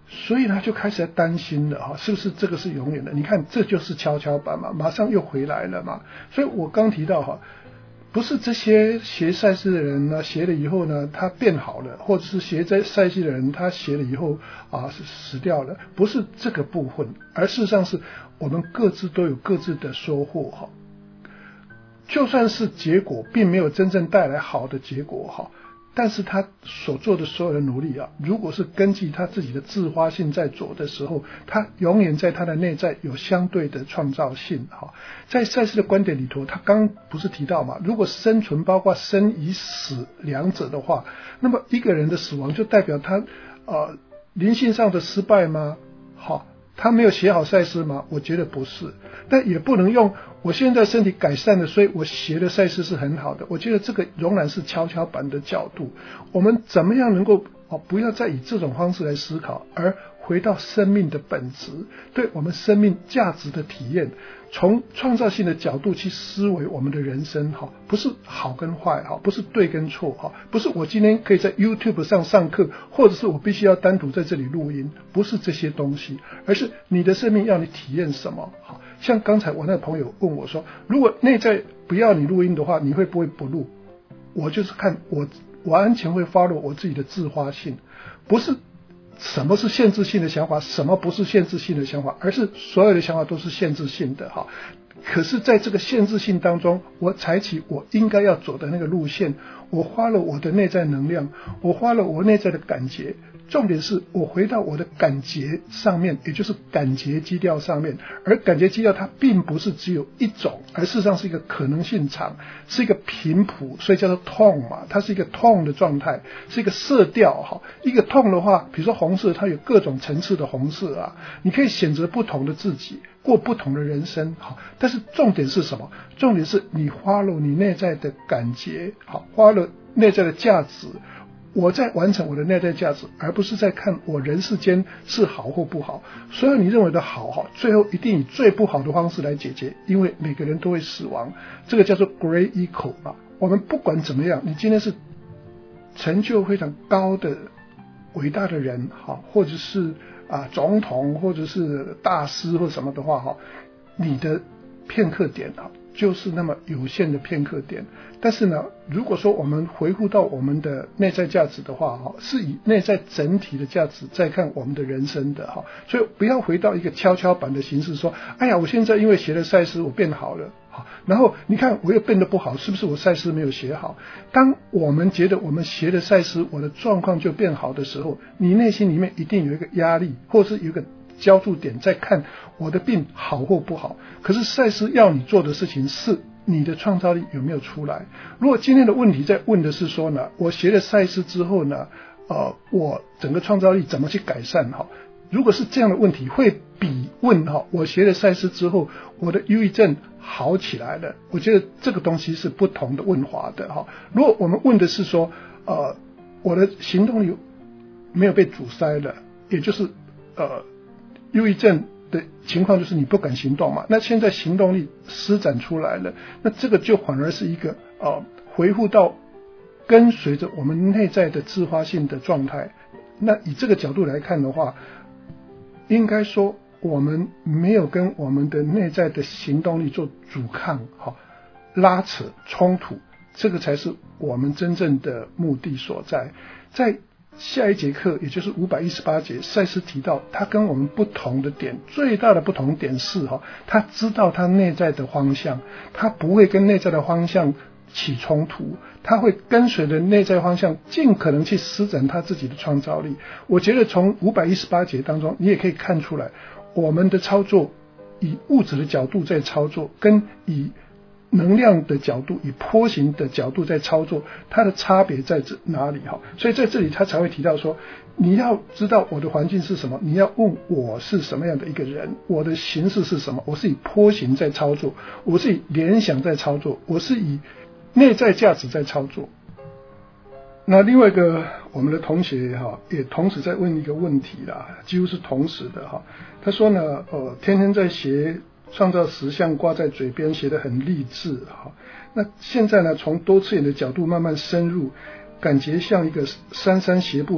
所以他就开始担心了哈，是不是这个是永远的？你看这就是跷跷板嘛，马上又回来了嘛。所以我刚提到哈，不是这些学赛事的人呢，学了以后呢，他变好了，或者是学在赛事的人，他学了以后啊死掉了，不是这个部分，而事实上是我们各自都有各自的收获哈。就算是结果并没有真正带来好的结果哈，但是他所做的所有的努力啊，如果是根据他自己的自发性在做的时候，他永远在他的内在有相对的创造性哈。在赛斯的观点里头，他刚不是提到嘛，如果生存包括生与死两者的话，那么一个人的死亡就代表他呃灵性上的失败吗？好，他没有写好赛斯吗？我觉得不是，但也不能用我现在身体改善了，所以我学的赛事是很好的。我觉得这个仍然是跷跷板的角度。我们怎么样能够哦，不要再以这种方式来思考，而回到生命的本质，对我们生命价值的体验，从创造性的角度去思维我们的人生哈，不是好跟坏哈，不是对跟错哈，不是我今天可以在 YouTube 上上课，或者是我必须要单独在这里录音，不是这些东西，而是你的生命要你体验什么。好，像刚才我那个朋友问我说，如果内在不要你录音的话，你会不会不录？我就是看我完全会 follow 我自己的自发性，不是什么是限制性的想法，什么不是限制性的想法，而是所有的想法都是限制性的哈。可是在这个限制性当中，我采取我应该要走的那个路线，我花了我的内在能量，我花了我内在的感觉，重点是我回到我的感觉上面，也就是感觉基调上面。而感觉基调它并不是只有一种，而事实上是一个可能性场，是一个频谱，所以叫做 tone 嘛，它是一个 tone 的状态，是一个色调哈。一个 tone 的话，比如说红色，它有各种层次的红色啊，你可以选择不同的自己，过不同的人生好。但是重点是什么？重点是你花了你内在的感觉好，花了内在的价值，我在完成我的内在价值，而不是在看我人世间是好或不好。所有你认为的好哈，最后一定以最不好的方式来解决，因为每个人都会死亡，这个叫做 great equal 嘛。我们不管怎么样，你今天是成就非常高的伟大的人哈，或者是啊总统，或者是大师或什么的话哈，你的片刻点啊就是那么有限的片刻点。但是呢，如果说我们回顾到我们的内在价值的话，是以内在整体的价值在看我们的人生的，所以不要回到一个跷跷板的形式说，哎呀，我现在因为学了赛斯我变好了，然后你看我又变得不好，是不是我赛斯没有学好？当我们觉得我们学了赛斯我的状况就变好的时候，你内心里面一定有一个压力，或是有一个焦注点在看我的病好或不好。可是赛斯要你做的事情是你的创造力有没有出来。如果今天的问题在问的是说呢，我学了赛斯之后呢呃，我整个创造力怎么去改善哈？如果是这样的问题，会比问哈，我学了赛斯之后我的忧郁症好起来了，我觉得这个东西是不同的问法的哈。如果我们问的是说呃，我的行动力没有被阻塞了，也就是呃忧郁症的情况就是你不敢行动嘛，那现在行动力施展出来了，那这个就反而是一个呃回复到跟随着我们内在的自发性的状态。那以这个角度来看的话，应该说我们没有跟我们的内在的行动力做阻抗好拉扯冲突，这个才是我们真正的目的所在。在下一节课也就是五百一十八节，赛斯提到他跟我们不同的点，最大的不同点是他知道他内在的方向，他不会跟内在的方向起冲突，他会跟随着内在方向尽可能去施展他自己的创造力。我觉得从五百一十八节当中你也可以看出来，我们的操作以物质的角度在操作，跟以能量的角度，以波形的角度在操作，它的差别在哪里哈？所以在这里他才会提到说，你要知道我的环境是什么，你要问我是什么样的一个人，我的形式是什么，我是以波形在操作，我是以联想在操作，我是以内在价值在操作。那另外一个我们的同学哈，也同时在问一个问题啦，几乎是同时的哈。他说呢，呃，天天在学创造实相挂在嘴边，写得很励志哈。那现在呢，从多次元的角度慢慢深入，感觉像一个蹒跚学步的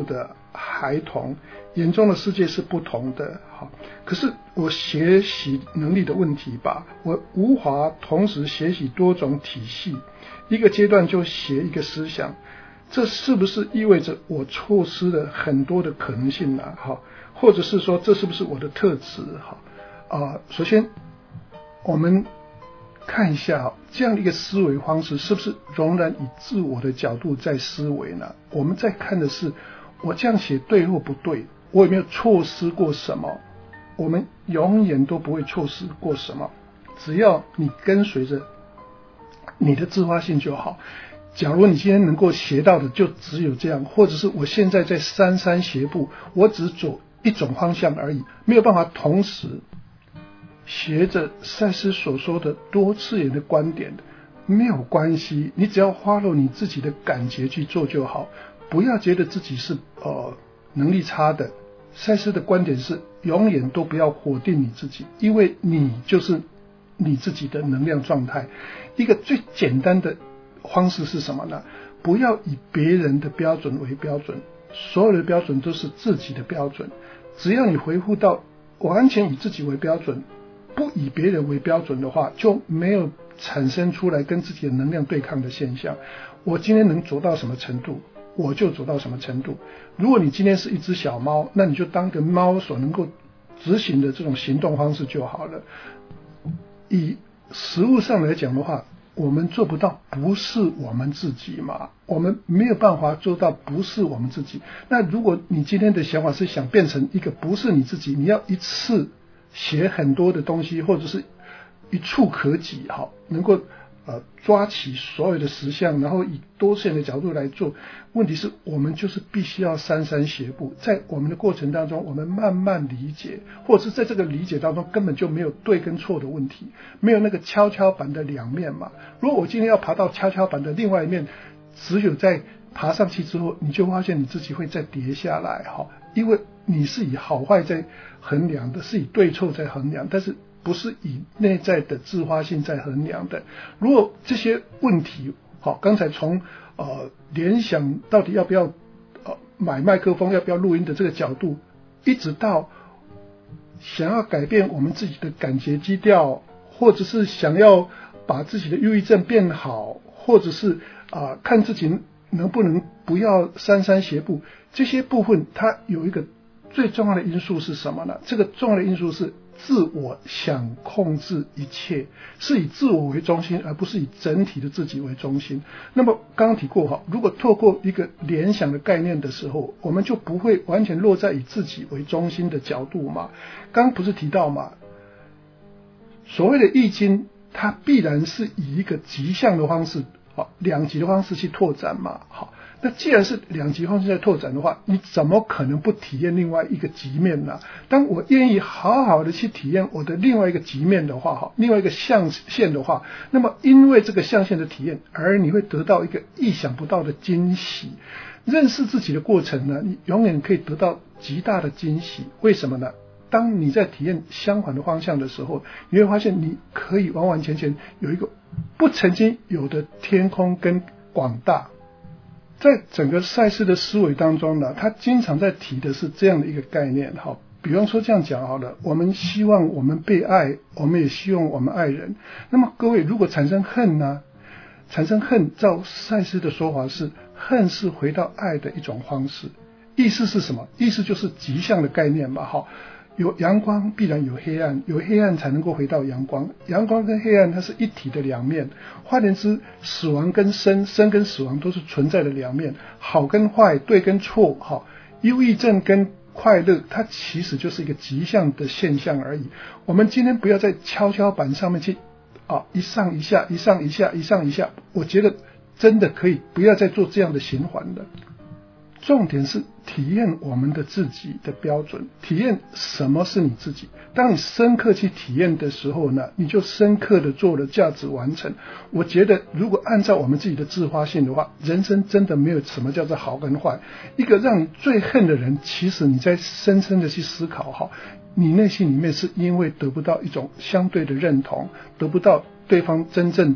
孩童眼中的世界是不同的。好，可是我学习能力的问题吧，我无法同时学习多种体系，一个阶段就学一个思想，这是不是意味着我错失了很多的可能性呢？好，或者是说这是不是我的特质？好，啊，首先我们看一下这样的一个思维方式是不是仍然以自我的角度在思维呢？我们在看的是我这样写对或不对，我有没有错失过什么？我们永远都不会错失过什么，只要你跟随着你的自发性就好。假如你今天能够学到的就只有这样，或者是我现在在三三学步，我只走一种方向而已，没有办法同时学着赛斯所说的多次元的观点，没有关系，你只要follow你自己的感觉去做就好，不要觉得自己是呃能力差的。赛斯的观点是永远都不要否定你自己，因为你就是你自己的能量状态。一个最简单的方式是什么呢？不要以别人的标准为标准，所有的标准都是自己的标准。只要你回复到完全以自己为标准，不以别人为标准的话，就没有产生出来跟自己的能量对抗的现象。我今天能做到什么程度，我就走到什么程度。如果你今天是一只小猫，那你就当个猫所能够执行的这种行动方式就好了。以实物上来讲的话，我们做不到不是我们自己嘛，我们没有办法做到不是我们自己。那如果你今天的想法是想变成一个不是你自己，你要一次写很多的东西，或者是一触可及，好，能够呃抓起所有的实相，然后以多线的角度来做。问题是我们就是必须要三三学步，在我们的过程当中，我们慢慢理解，或者是在这个理解当中根本就没有对跟错的问题，没有那个跷跷板的两面嘛。如果我今天要爬到跷跷板的另外一面，只有在爬上去之后，你就发现你自己会再跌下来哈，因为你是以好坏在衡量的，是以对错在衡量，但是不是以内在的自发性在衡量的。如果这些问题，好，刚才从呃联想到底要不要呃买麦克风，要不要录音的这个角度，一直到想要改变我们自己的感觉基调，或者是想要把自己的忧郁症变好，或者是啊、呃、看自己能不能不要三三学步，这些部分它有一个最重要的因素是什么呢？这个重要的因素是自我想控制一切，是以自我为中心，而不是以整体的自己为中心。那么刚刚提过哈，如果透过一个联想的概念的时候，我们就不会完全落在以自己为中心的角度嘛。刚刚不是提到嘛，所谓的易经，它必然是以一个极向的方式，好，两极的方式去拓展嘛。好，那既然是两极方式在拓展的话，你怎么可能不体验另外一个极面呢？当我愿意好好的去体验我的另外一个极面的话，哈，另外一个象限的话，那么因为这个象限的体验，而你会得到一个意想不到的惊喜。认识自己的过程呢，你永远可以得到极大的惊喜。为什么呢？当你在体验相反的方向的时候，你会发现你可以完完全全有一个不曾经有的天空跟广大。在整个赛斯的思维当中呢，他经常在提的是这样的一个概念。好，比方说这样讲好了，我们希望我们被爱，我们也希望我们爱人。那么各位，如果产生恨呢？产生恨，照赛斯的说法是，恨是回到爱的一种方式。意思是什么？意思就是极向的概念嘛。好，有阳光必然有黑暗，有黑暗才能够回到阳光，阳光跟黑暗它是一体的两面。换言之，死亡跟生，生跟死亡都是存在的两面，好跟坏，对跟错，好，忧郁症跟快乐，它其实就是一个极向的现象而已。我们今天不要在跷跷板上面去啊，一上一下，一上一下，一上一下，我觉得真的可以不要再做这样的循环了。重点是体验我们的自己的标准，体验什么是你自己。当你深刻去体验的时候呢，你就深刻的做了价值完成。我觉得如果按照我们自己的自发性的话，人生真的没有什么叫做好跟坏。一个让你最恨的人，其实你在深深的去思考哈，你内心里面是因为得不到一种相对的认同，得不到对方真正的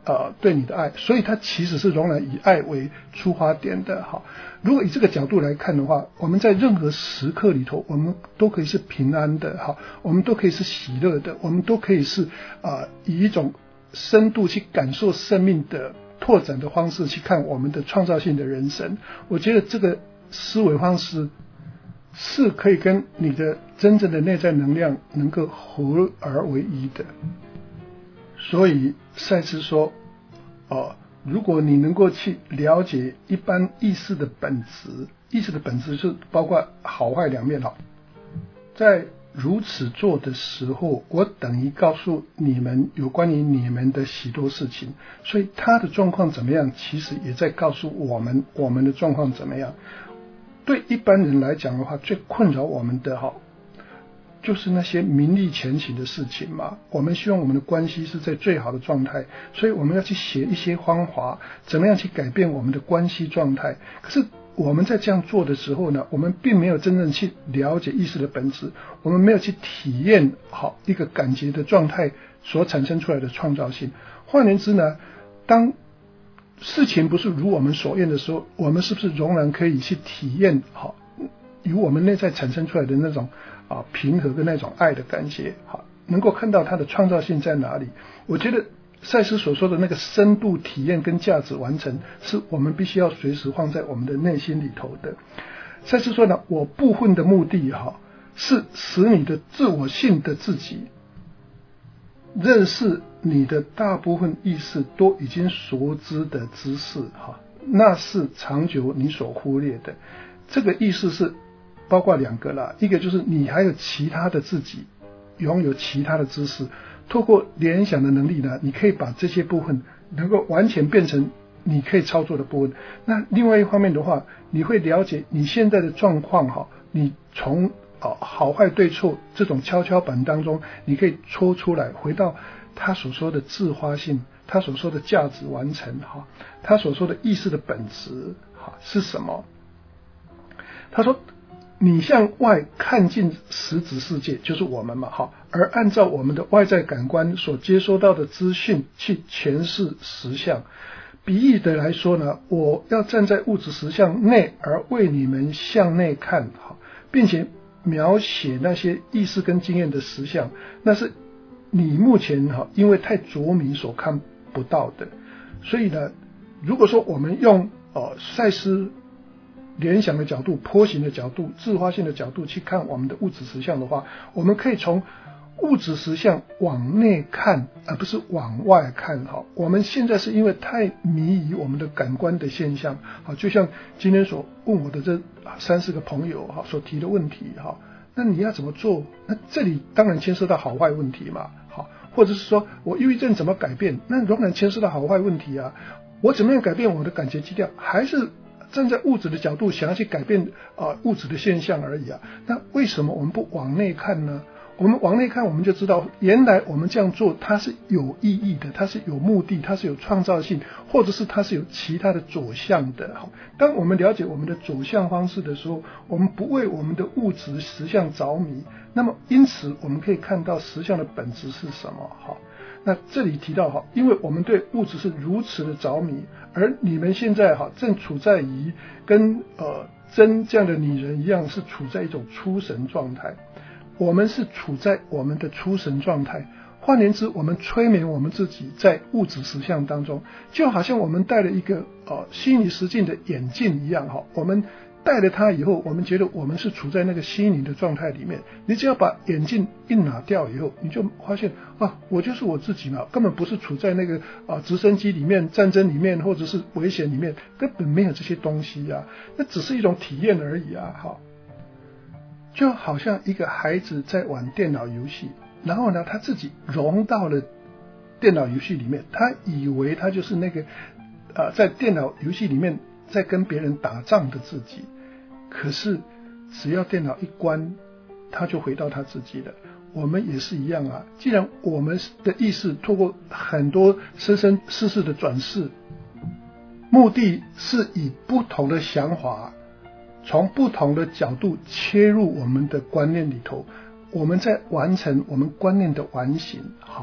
呃对你的爱，所以它其实是仍然以爱为出发点的。好，如果以这个角度来看的话，我们在任何时刻里头，我们都可以是平安的，好，我们都可以是喜乐的，我们都可以是啊、呃、以一种深度去感受生命的拓展的方式去看我们的创造性的人生。我觉得这个思维方式是可以跟你的真正的内在能量能够合而为一的。所以赛斯说哦，如果你能够去了解一般意识的本质，意识的本质是包括好坏两面，在如此做的时候，我等于告诉你们有关于你们的许多事情，所以他的状况怎么样，其实也在告诉我们我们的状况怎么样。对一般人来讲的话，最困扰我们的哈，就是那些名利前行的事情嘛。我们希望我们的关系是在最好的状态，所以我们要去写一些方法，怎么样去改变我们的关系状态。可是我们在这样做的时候呢，我们并没有真正去了解意识的本质，我们没有去体验好一个感觉的状态所产生出来的创造性。换言之呢，当事情不是如我们所愿的时候，我们是不是仍然可以去体验好由我们内在产生出来的那种啊平和的那种爱的感觉，好，能够看到它的创造性在哪里。我觉得赛斯所说的那个深度体验跟价值完成，是我们必须要随时放在我们的内心里头的。赛斯说呢，我部分的目的哈，是使你的自我性的自己认识你的大部分意识都已经熟知的知识哈，那是长久你所忽略的。这个意识是包括两个啦，一个就是你还有其他的自己，拥有其他的知识，透过联想的能力呢，你可以把这些部分能够完全变成你可以操作的部分。那另外一方面的话，你会了解你现在的状况哈，你从哦好坏对错这种跷跷板当中，你可以抽出来，回到他所说的自发性，他所说的价值完成哈，他所说的意识的本质哈是什么？他说你向外看进实质世界，就是我们嘛哈，而按照我们的外在感官所接收到的资讯去诠释实相。比喻的来说呢，我要站在物质实相内，而为你们向内看哈，并且描写那些意识跟经验的实相，那是你目前哈因为太着迷所看不到的。所以呢，如果说我们用呃赛斯联想的角度、波形的角度、自发性的角度去看我们的物质实相的话，我们可以从物质实相往内看，而不是往外看哈。我们现在是因为太迷于我们的感官的现象，好，就像今天所问我的这三四个朋友哈所提的问题哈，那你要怎么做？那这里当然牵涉到好坏问题嘛，好，或者是说我忧郁症怎么改变？那仍然牵涉到好坏问题啊。我怎么样改变我的感觉基调？还是站在物质的角度想要去改变啊、呃、物质的现象而已啊。那为什么我们不往内看呢？我们往内看，我们就知道原来我们这样做它是有意义的，它是有目的，它是有创造性，或者是它是有其他的走向的。好，当我们了解我们的走向方式的时候，我们不为我们的物质实相着迷，那么因此我们可以看到实相的本质是什么。好，那这里提到哈，因为我们对物质是如此的着迷，而你们现在哈正处在于跟呃真这样的女人一样，是处在一种出神状态。我们是处在我们的出神状态，换言之，我们催眠我们自己在物质实相当中，就好像我们戴了一个呃虚拟实境的眼镜一样哈。我们戴了它以后，我们觉得我们是处在那个虚拟的状态里面。你只要把眼镜一拿掉以后，你就发现啊，我就是我自己嘛，根本不是处在那个啊直升机里面、战争里面或者是危险里面，根本没有这些东西啊，那只是一种体验而已啊，哈。就好像一个孩子在玩电脑游戏，然后呢他自己融到了电脑游戏里面，他以为他就是那个呃在电脑游戏里面在跟别人打仗的自己，可是只要电脑一关，他就回到他自己了。我们也是一样啊，既然我们的意识透过很多生生世世的转世，目的是以不同的想法从不同的角度切入我们的观念里头，我们在完成我们观念的完形，好，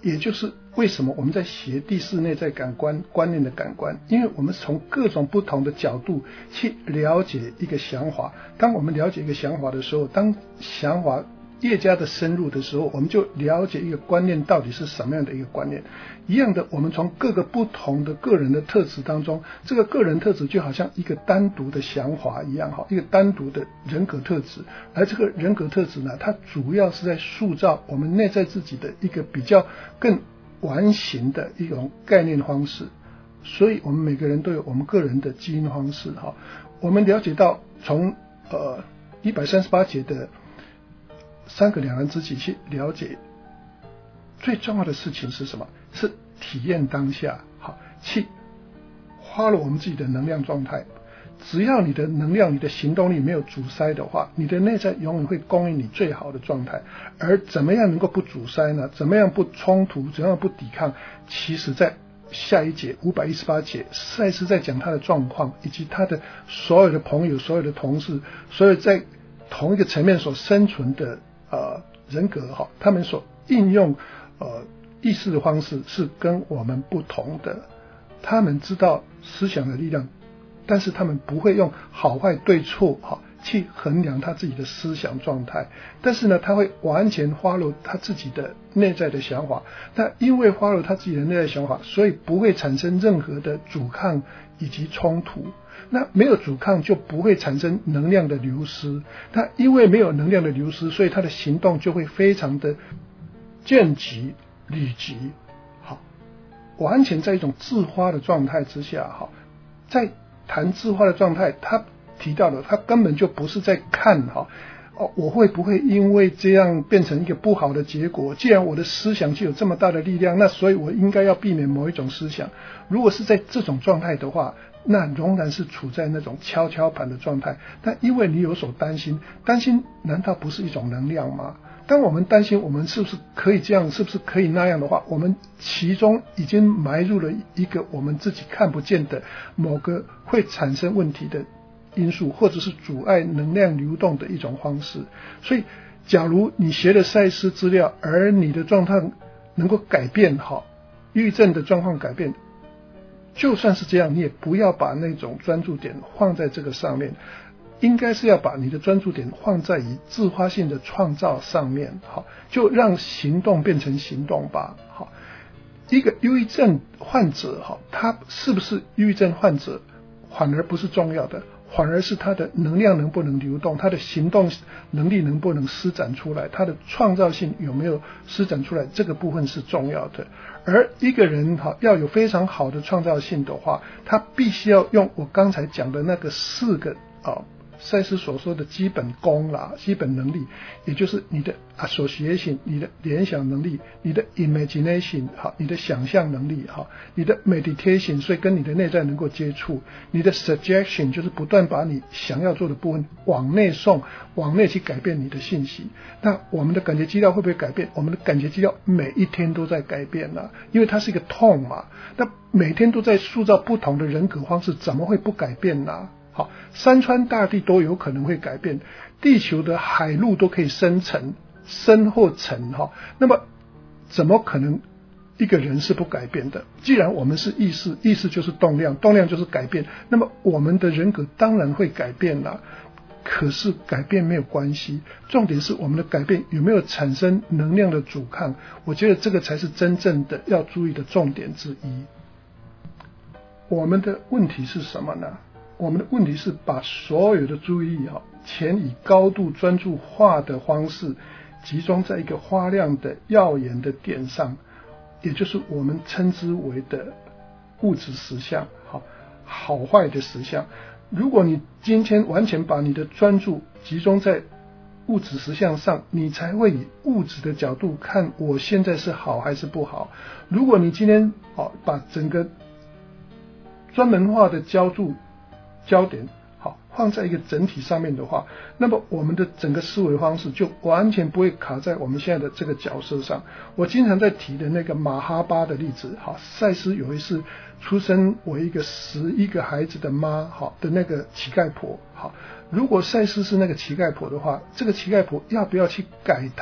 也就是为什么我们在学第四内在感官观念的感官，因为我们从各种不同的角度去了解一个想法。当我们了解一个想法的时候，当想法越加的深入的时候，我们就了解一个观念到底是什么样的一个观念。一样的，我们从各个不同的个人的特质当中，这个个人特质就好像一个单独的想法一样，一个单独的人格特质。而这个人格特质呢，它主要是在塑造我们内在自己的一个比较更完形的一种概念方式。所以我们每个人都有我们个人的基因方式。我们了解到从呃一百三十八节的三个两人之己去了解最重要的事情是什么？是体验当下，好，去花了我们自己的能量状态。只要你的能量、你的行动力没有阻塞的话，你的内在永远会供应你最好的状态。而怎么样能够不阻塞呢？怎么样不冲突？怎么样不抵抗？其实在下一节五百一十八节，赛斯在讲他的状况，以及他的所有的朋友、所有的同事，所有在同一个层面所生存的呃人格哈，他们所应用呃意识的方式是跟我们不同的。他们知道思想的力量，但是他们不会用好坏对错哈去衡量他自己的思想状态，但是呢，他会完全 follow 他自己的内在的想法。那因为 follow 他自己的内在想法，所以不会产生任何的阻抗以及冲突。那没有阻抗就不会产生能量的流失，那因为没有能量的流失，所以他的行动就会非常的见急履急，好，完全在一种自发的状态之下。好，在谈自发的状态，他提到了他根本就不是在看哈哦，我会不会因为这样变成一个不好的结果？既然我的思想就有这么大的力量，那所以我应该要避免某一种思想。如果是在这种状态的话，那仍然是处在那种跷跷板的状态。但因为你有所担心，担心难道不是一种能量吗？当我们担心我们是不是可以这样，是不是可以那样的话，我们其中已经埋入了一个我们自己看不见的某个会产生问题的因素，或者是阻碍能量流动的一种方式。所以假如你学了赛斯资料，而你的状态能够改变，好，抑郁症的状况改变，就算是这样，你也不要把那种专注点放在这个上面，应该是要把你的专注点放在以自发性的创造上面。好，就让行动变成行动吧。好，一个忧郁症患者，好，他是不是忧郁症患者反而不是重要的，反而是他的能量能不能流动，他的行动能力能不能施展出来，他的创造性有没有施展出来，这个部分是重要的。而一个人要有非常好的创造性的话，他必须要用我刚才讲的那个四个啊赛斯所说的基本功啦，基本能力，也就是你的 association， 你的联想能力，你的 imagination， 好，你的想象能力，好，你的 meditation， 所以跟你的内在能够接触，你的 suggestion， 就是不断把你想要做的部分往内送，往内去改变你的信息。那我们的感觉基调会不会改变？我们的感觉基调每一天都在改变啦，因为它是一个痛嘛，那每天都在塑造不同的人格方式，怎么会不改变呢？好，山川大地都有可能会改变，地球的海陆都可以生成，生或成哈。那么怎么可能一个人是不改变的？既然我们是意识，意识就是动量，动量就是改变，那么我们的人格当然会改变啦。可是改变没有关系，重点是我们的改变有没有产生能量的阻抗，我觉得这个才是真正的要注意的重点之一。我们的问题是什么呢？我们的问题是把所有的注意力全以高度专注化的方式集中在一个发亮的耀眼的点上，也就是我们称之为的物质实相，好，好坏的实相。如果你今天完全把你的专注集中在物质实相上，你才会以物质的角度看我现在是好还是不好。如果你今天好把整个专门化的焦注焦点好放在一个整体上面的话，那么我们的整个思维方式就完全不会卡在我们现在的这个角色上。我经常在提的那个马哈巴的例子，好，赛斯有一次出生为一个十一个孩子的妈，好的那个乞丐婆，好，如果赛斯是那个乞丐婆的话，这个乞丐婆要不要去改她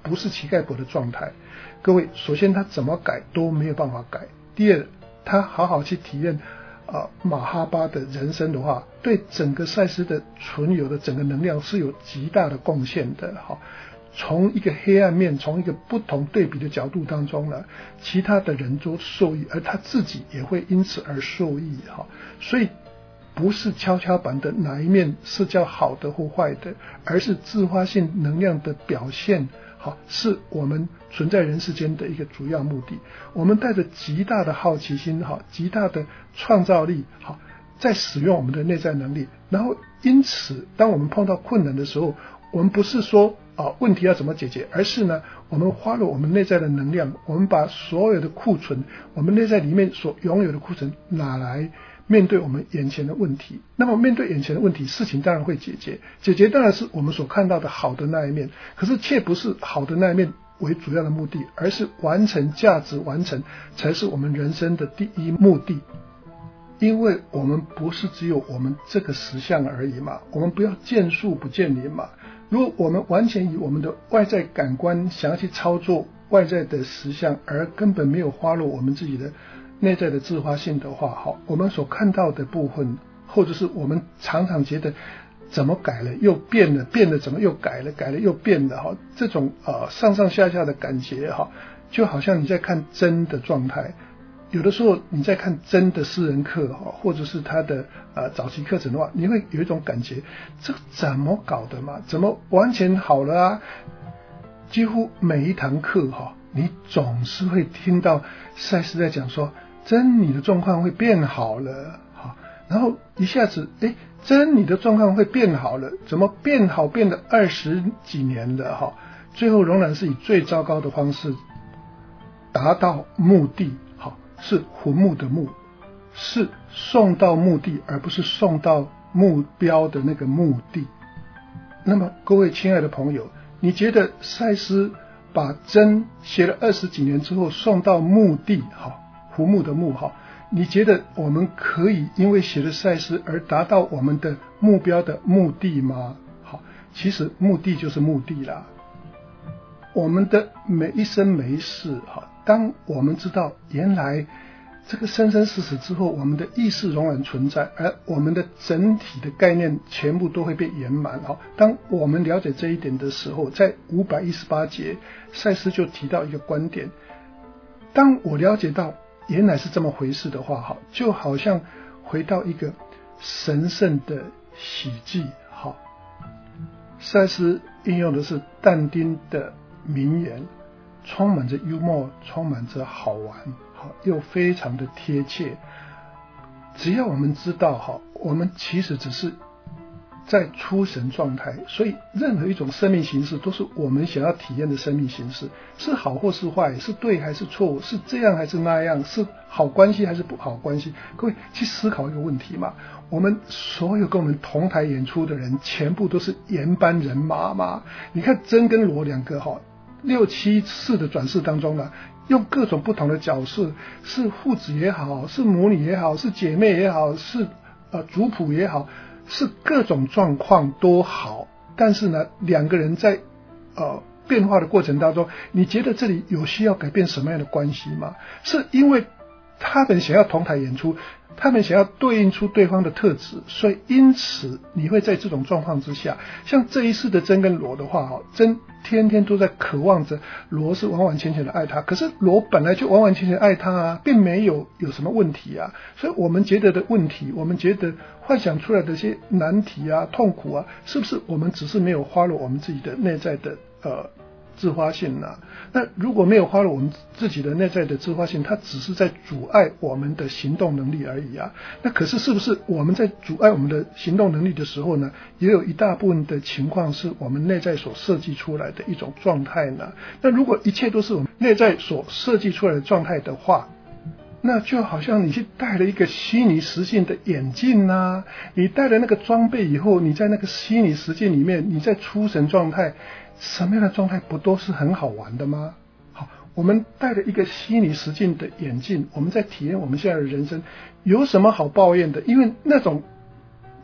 不是乞丐婆的状态。各位，首先他怎么改都没有办法改。第二，他好好去体验啊、呃、马哈巴的人生的话，对整个赛斯的存有的整个能量是有极大的贡献的。哈，从一个黑暗面，从一个不同对比的角度当中呢，其他的人都受益，而他自己也会因此而受益。哈，所以不是跷跷板的哪一面是叫好的或坏的，而是自发性能量的表现。好，是我们存在人世间的一个主要目的。我们带着极大的好奇心，好，极大的创造力，好，在使用我们的内在能力。然后因此当我们碰到困难的时候，我们不是说啊问题要怎么解决，而是呢我们花了我们内在的能量，我们把所有的库存，我们内在里面所拥有的库存拿来面对我们眼前的问题。那么面对眼前的问题，事情当然会解决，解决当然是我们所看到的好的那一面，可是却不是好的那一面为主要的目的，而是完成价值完成才是我们人生的第一目的。因为我们不是只有我们这个实相而已嘛，我们不要见树不见林嘛。如果我们完全以我们的外在感官想要去操作外在的实相，而根本没有花入我们自己的内在的自发性的话，好，我们所看到的部分，或者是我们常常觉得怎么改了又变了，变了怎么又改了，改了又变了，哈，这种呃上上下下的感觉，哈，就好像你在看真的状态。有的时候你在看真的私人课，或者是他的呃早期课程的话，你会有一种感觉，这个怎么搞的嘛？怎么完全好了啊？几乎每一堂课哈，你总是会听到赛斯在讲说，真你的状况会变好了，哈，然后一下子，哎，真你的状况会变好了，怎么变好变了二十几年了哈？最后仍然是以最糟糕的方式达到目的。是坟墓的墓，是送到目的，而不是送到目标的那个目的。那么各位亲爱的朋友，你觉得赛斯把真写了二十几年之后送到目的，好，坟墓的墓，好，你觉得我们可以因为写了赛斯而达到我们的目标的目的吗？好，其实目的就是目的啦。我们的每一生每一世，好，当我们知道原来这个生生死死之后，我们的意识仍然存在，而我们的整体的概念全部都会被圆满。好，当我们了解这一点的时候，在五百一十八节赛斯就提到一个观点，当我了解到原来是这么回事的话，好，就好像回到一个神圣的喜剧。好，赛斯运用的是但丁的名言，充满着幽默，充满着好玩，好，又非常的贴切。只要我们知道，好，我们其实只是在出神状态，所以任何一种生命形式都是我们想要体验的生命形式，是好或是坏，是对还是错误，是这样还是那样，是好关系还是不好关系。各位去思考一个问题嘛，我们所有跟我们同台演出的人全部都是原班人马嘛？你看真跟罗两个哈，六七次的转世当中呢，用各种不同的角色，是父子也好，是母女也好，是姐妹也好，是呃族谱也好，是各种状况都好，但是呢，两个人在呃变化的过程当中，你觉得这里有需要改变什么样的关系吗？是因为他们想要同台演出，他们想要对应出对方的特质，所以因此你会在这种状况之下，像这一世的真跟罗的话，真天天都在渴望着罗是完完全全的爱他，可是罗本来就完完全全爱他啊，并没有有什么问题啊。所以我们觉得的问题，我们觉得幻想出来的一些难题啊、痛苦啊，是不是我们只是没有花入我们自己的内在的呃自发性啊？那如果没有花了我们自己的内在的自发性，它只是在阻碍我们的行动能力而已啊。那可是是不是我们在阻碍我们的行动能力的时候呢，也有一大部分的情况是我们内在所设计出来的一种状态呢？那如果一切都是我们内在所设计出来的状态的话，那就好像你去戴了一个虚拟实境的眼镜啊，你戴了那个装备以后，你在那个虚拟实境里面，你在出神状态，什么样的状态不都是很好玩的吗？好，我们戴了一个虚拟实境的眼镜，我们在体验我们现在的人生，有什么好抱怨的？因为那种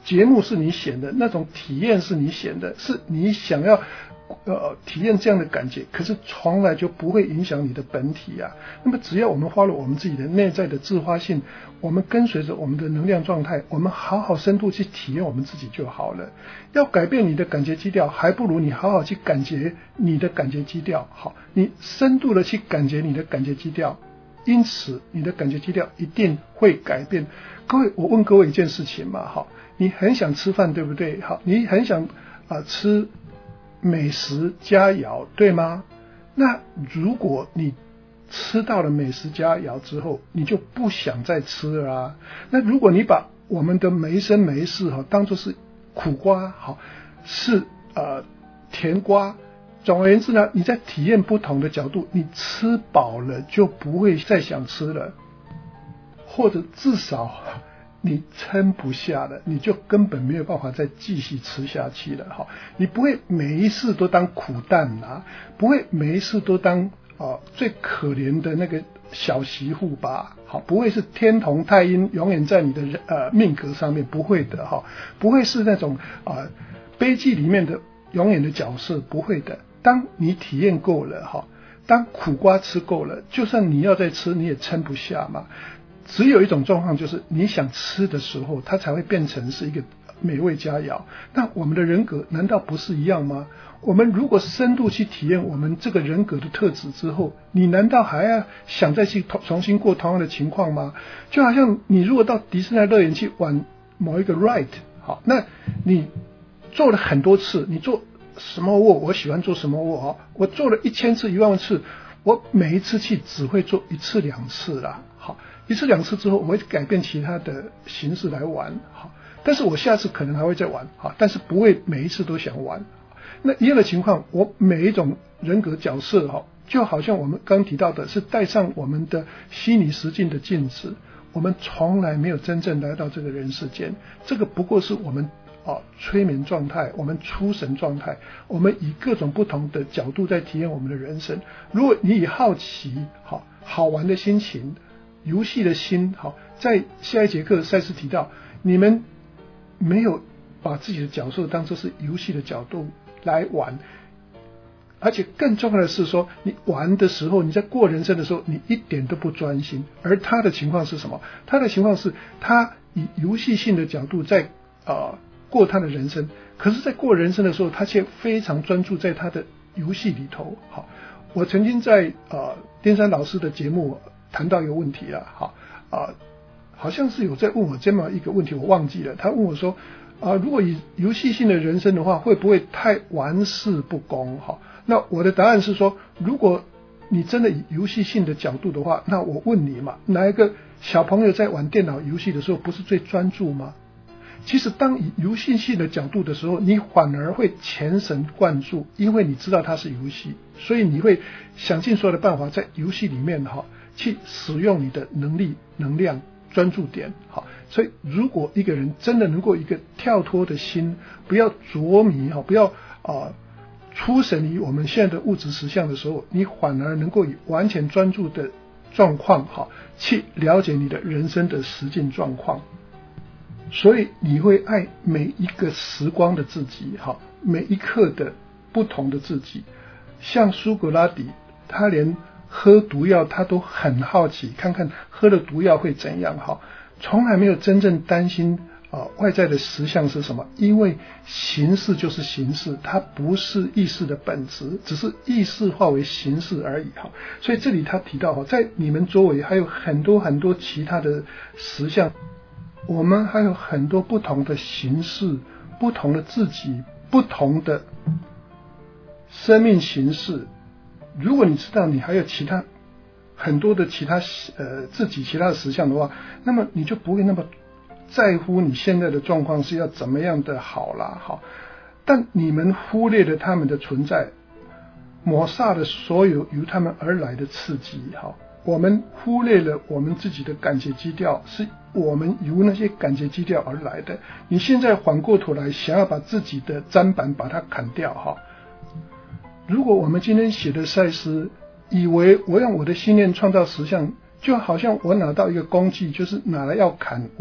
节目是你选的，那种体验是你选的，是你想要呃体验这样的感觉，可是从来就不会影响你的本体啊。那么只要我们花了我们自己的内在的自发性，我们跟随着我们的能量状态，我们好好深度去体验我们自己就好了。要改变你的感觉基调，还不如你好好去感觉你的感觉基调。好，你深度的去感觉你的感觉基调，因此你的感觉基调一定会改变。各位，我问各位一件事情嘛，好，你很想吃饭对不对？好，你很想啊、呃、吃美食佳肴对吗？那如果你吃到了美食佳肴之后，你就不想再吃了啊。那如果你把我们的每一生每一世哈当作是苦瓜，好，是呃甜瓜，总而言之呢，你在体验不同的角度，你吃饱了就不会再想吃了，或者至少你撑不下了，你就根本没有办法再继续吃下去了。好，你不会每一次都当苦蛋啊，不会每一次都当呃最可怜的那个小媳妇吧？好，不会是天同太阴永远在你的呃命格上面，不会的哈，不会是那种啊、呃、悲剧里面的永远的角色，不会的。当你体验够了哈，当苦瓜吃够了，就算你要再吃，你也撑不下嘛。只有一种状况，就是你想吃的时候，它才会变成是一个美味佳肴。那我们的人格难道不是一样吗？我们如果深度去体验我们这个人格的特质之后，你难道还要想再去重新过同样的情况吗？就好像你如果到迪士尼乐园去玩某一个 ride， 好，那你做了很多次，你做什么卧，我喜欢做什么卧，我做了一千次一万次，我每一次去只会做一次两次啦。好，一次两次之后，我会改变其他的形式来玩，好，但是我下次可能还会再玩，好，但是不会每一次都想玩。那一样的情况，我每一种人格角色，哈，就好像我们刚提到的，是带上我们的虚拟实境的镜子，我们从来没有真正来到这个人世间，这个不过是我们啊催眠状态，我们出神状态，我们以各种不同的角度在体验我们的人生。如果你以好奇、好好玩的心情，游戏的心，好，在下一节课赛斯提到，你们没有把自己的角色当作是游戏的角度来玩，而且更重要的是说，你玩的时候，你在过人生的时候，你一点都不专心。而他的情况是什么？他的情况是他以游戏性的角度在呃过他的人生，可是在过人生的时候，他却非常专注在他的游戏里头。好，我曾经在呃颠山老师的节目谈到一个问题啊，好啊、呃，好像是有在问我这么一个问题，我忘记了。他问我说啊、呃，如果以游戏性的人生的话，会不会太玩世不恭？哈，那我的答案是说，如果你真的以游戏性的角度的话，那我问你嘛，哪一个小朋友在玩电脑游戏的时候不是最专注吗？其实当以游戏性的角度的时候，你反而会全神贯注，因为你知道它是游戏，所以你会想尽所有的办法在游戏里面哈去使用你的能力、能量、专注点。好，所以如果一个人真的能够一个跳脱的心，不要着迷哈，不要啊、呃、出神于我们现在的物质实相的时候，你反而能够以完全专注的状况哈去了解你的人生的实境状况。所以你会爱每一个时光的自己，好，每一刻的不同的自己。像苏格拉底，他连喝毒药他都很好奇，看看喝了毒药会怎样，好，从来没有真正担心啊、呃、外在的实相是什么，因为形式就是形式，它不是意识的本质，只是意识化为形式而已，好。所以这里他提到，在你们周围还有很多很多其他的实相。我们还有很多不同的形式，不同的自己，不同的生命形式。如果你知道你还有其他很多的其他呃自己其他的实相的话，那么你就不会那么在乎你现在的状况是要怎么样的好啦，好。但你们忽略了他们的存在，抹煞了所有由他们而来的刺激，好。我们忽略了我们自己的感觉基调，是我们由那些感觉基调而来的。你现在反过头来想要把自己的砧板把它砍掉哈。如果我们今天写的赛斯，以为我用我的信念创造实相，就好像我拿到一个工具，就是拿来要砍，我要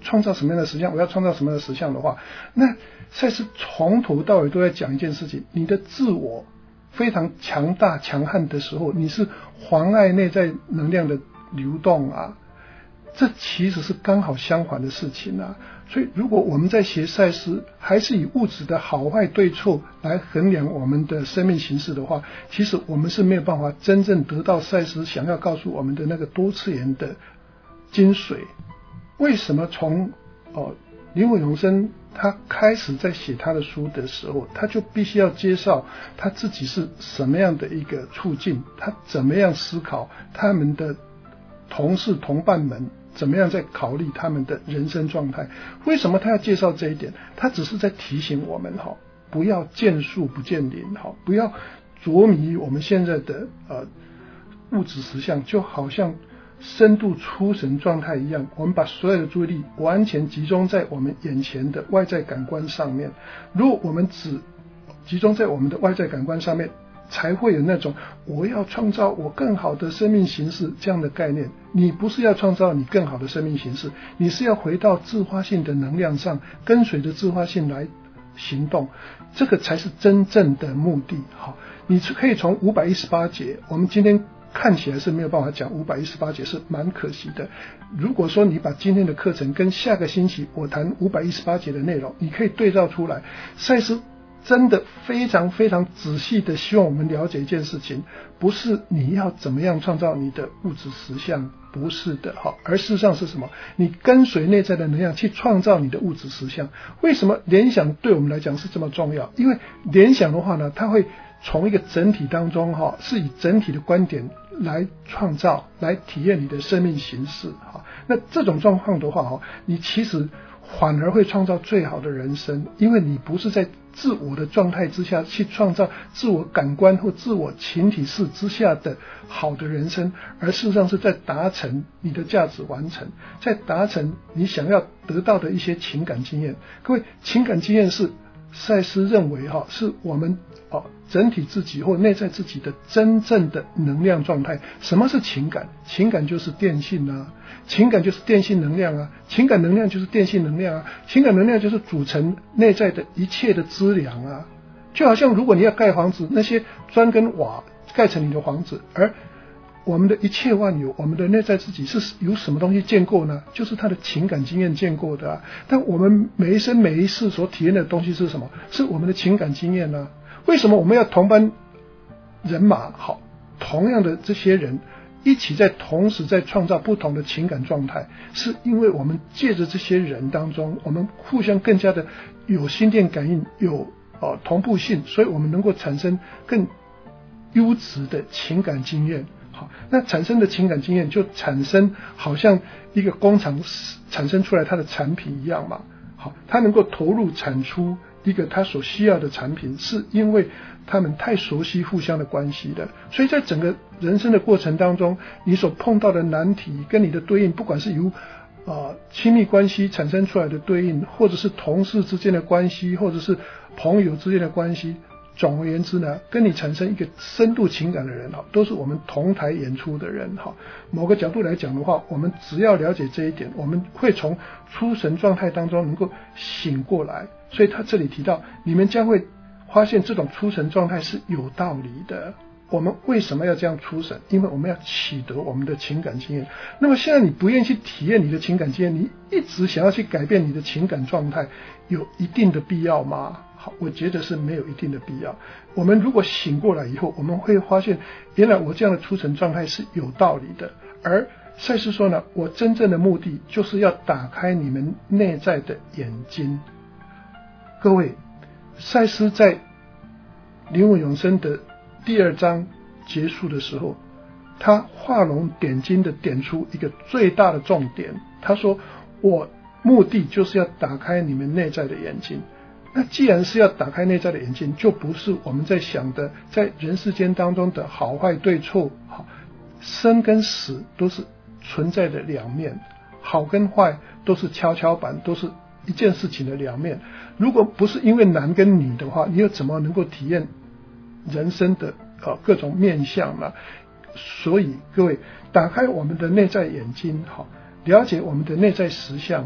创造什么样的实相，我要创造什么样的实相的话，那赛斯从头到尾都在讲一件事情，你的自我非常强大强悍的时候，你是妨碍内在能量的流动啊，这其实是刚好相反的事情啊。所以如果我们在学赛斯还是以物质的好坏对错来衡量我们的生命形式的话，其实我们是没有办法真正得到赛斯想要告诉我们的那个多次元的精髓。为什么从哦林伟荣生他开始在写他的书的时候，他就必须要介绍他自己是什么样的一个处境，他怎么样思考，他们的同事同伴们怎么样在考虑他们的人生状态。为什么他要介绍这一点？他只是在提醒我们哈，不要见树不见林哈，不要着迷于我们现在的呃物质实相，就好像深度出神状态一样，我们把所有的注意力完全集中在我们眼前的外在感官上面。如果我们只集中在我们的外在感官上面，才会有那种我要创造我更好的生命形式这样的概念。你不是要创造你更好的生命形式，你是要回到自发性的能量上，跟随着自发性来行动，这个才是真正的目的。好，你可以从五百一十八节，我们今天看起来是没有办法讲五百一十八节，是蛮可惜的。如果说你把今天的课程跟下个星期我谈五百一十八节的内容，你可以对照出来。赛斯真的非常非常仔细的希望我们了解一件事情，不是你要怎么样创造你的物质实相，不是的，而事实上是什么？你跟随内在的能量去创造你的物质实相。为什么联想对我们来讲是这么重要？因为联想的话呢，它会从一个整体当中哈，是以整体的观点来创造，来体验你的生命形式哈。那这种状况的话哈，你其实反而会创造最好的人生，因为你不是在自我的状态之下去创造自我感官或自我情体式之下的好的人生，而事实上是在达成你的价值完成，在达成你想要得到的一些情感经验。各位，情感经验是赛斯认为哈，是我们哦整体自己或内在自己的真正的能量状态。什么是情感？情感就是电信啊，情感就是电信能量啊，情感能量就是电信能量啊，情感能量就是组成内在的一切的资粮啊。就好像如果你要盖房子，那些砖跟瓦盖成你的房子，而我们的一切万有，我们的内在自己是由什么东西建构呢？就是他的情感经验建构的啊。但我们每一生每一世所体验的东西是什么？是我们的情感经验啊。为什么我们要同班人马好，同样的这些人一起在同时在创造不同的情感状态？是因为我们借着这些人当中，我们互相更加的有心电感应，有呃同步性，所以我们能够产生更优质的情感经验。好，那产生的情感经验就产生好像一个工厂产生出来它的产品一样嘛。好，它能够投入产出一个他所需要的产品，是因为他们太熟悉互相的关系了。所以在整个人生的过程当中，你所碰到的难题跟你的对应，不管是由呃亲密关系产生出来的对应，或者是同事之间的关系，或者是朋友之间的关系，总而言之呢，跟你产生一个深度情感的人都是我们同台演出的人。某个角度来讲的话，我们只要了解这一点，我们会从出神状态当中能够醒过来。所以他这里提到，你们将会发现这种出神状态是有道理的。我们为什么要这样出神？因为我们要取得我们的情感经验。那么现在你不愿意去体验你的情感经验，你一直想要去改变你的情感状态，有一定的必要吗？好，我觉得是没有一定的必要。我们如果醒过来以后，我们会发现原来我这样的出神状态是有道理的。而赛斯说呢，我真正的目的就是要打开你们内在的眼睛。各位，赛斯在灵魂永生的第二章结束的时候，他画龙点睛的点出一个最大的重点。他说，我目的就是要打开你们内在的眼睛。那既然是要打开内在的眼睛，就不是我们在想的在人世间当中的好坏对错。好，生跟死都是存在的两面，好跟坏都是跷跷板，都是一件事情的两面。如果不是因为男跟女的话，你又怎么能够体验人生的呃各种面向呢？所以各位，打开我们的内在眼睛，好，了解我们的内在实相，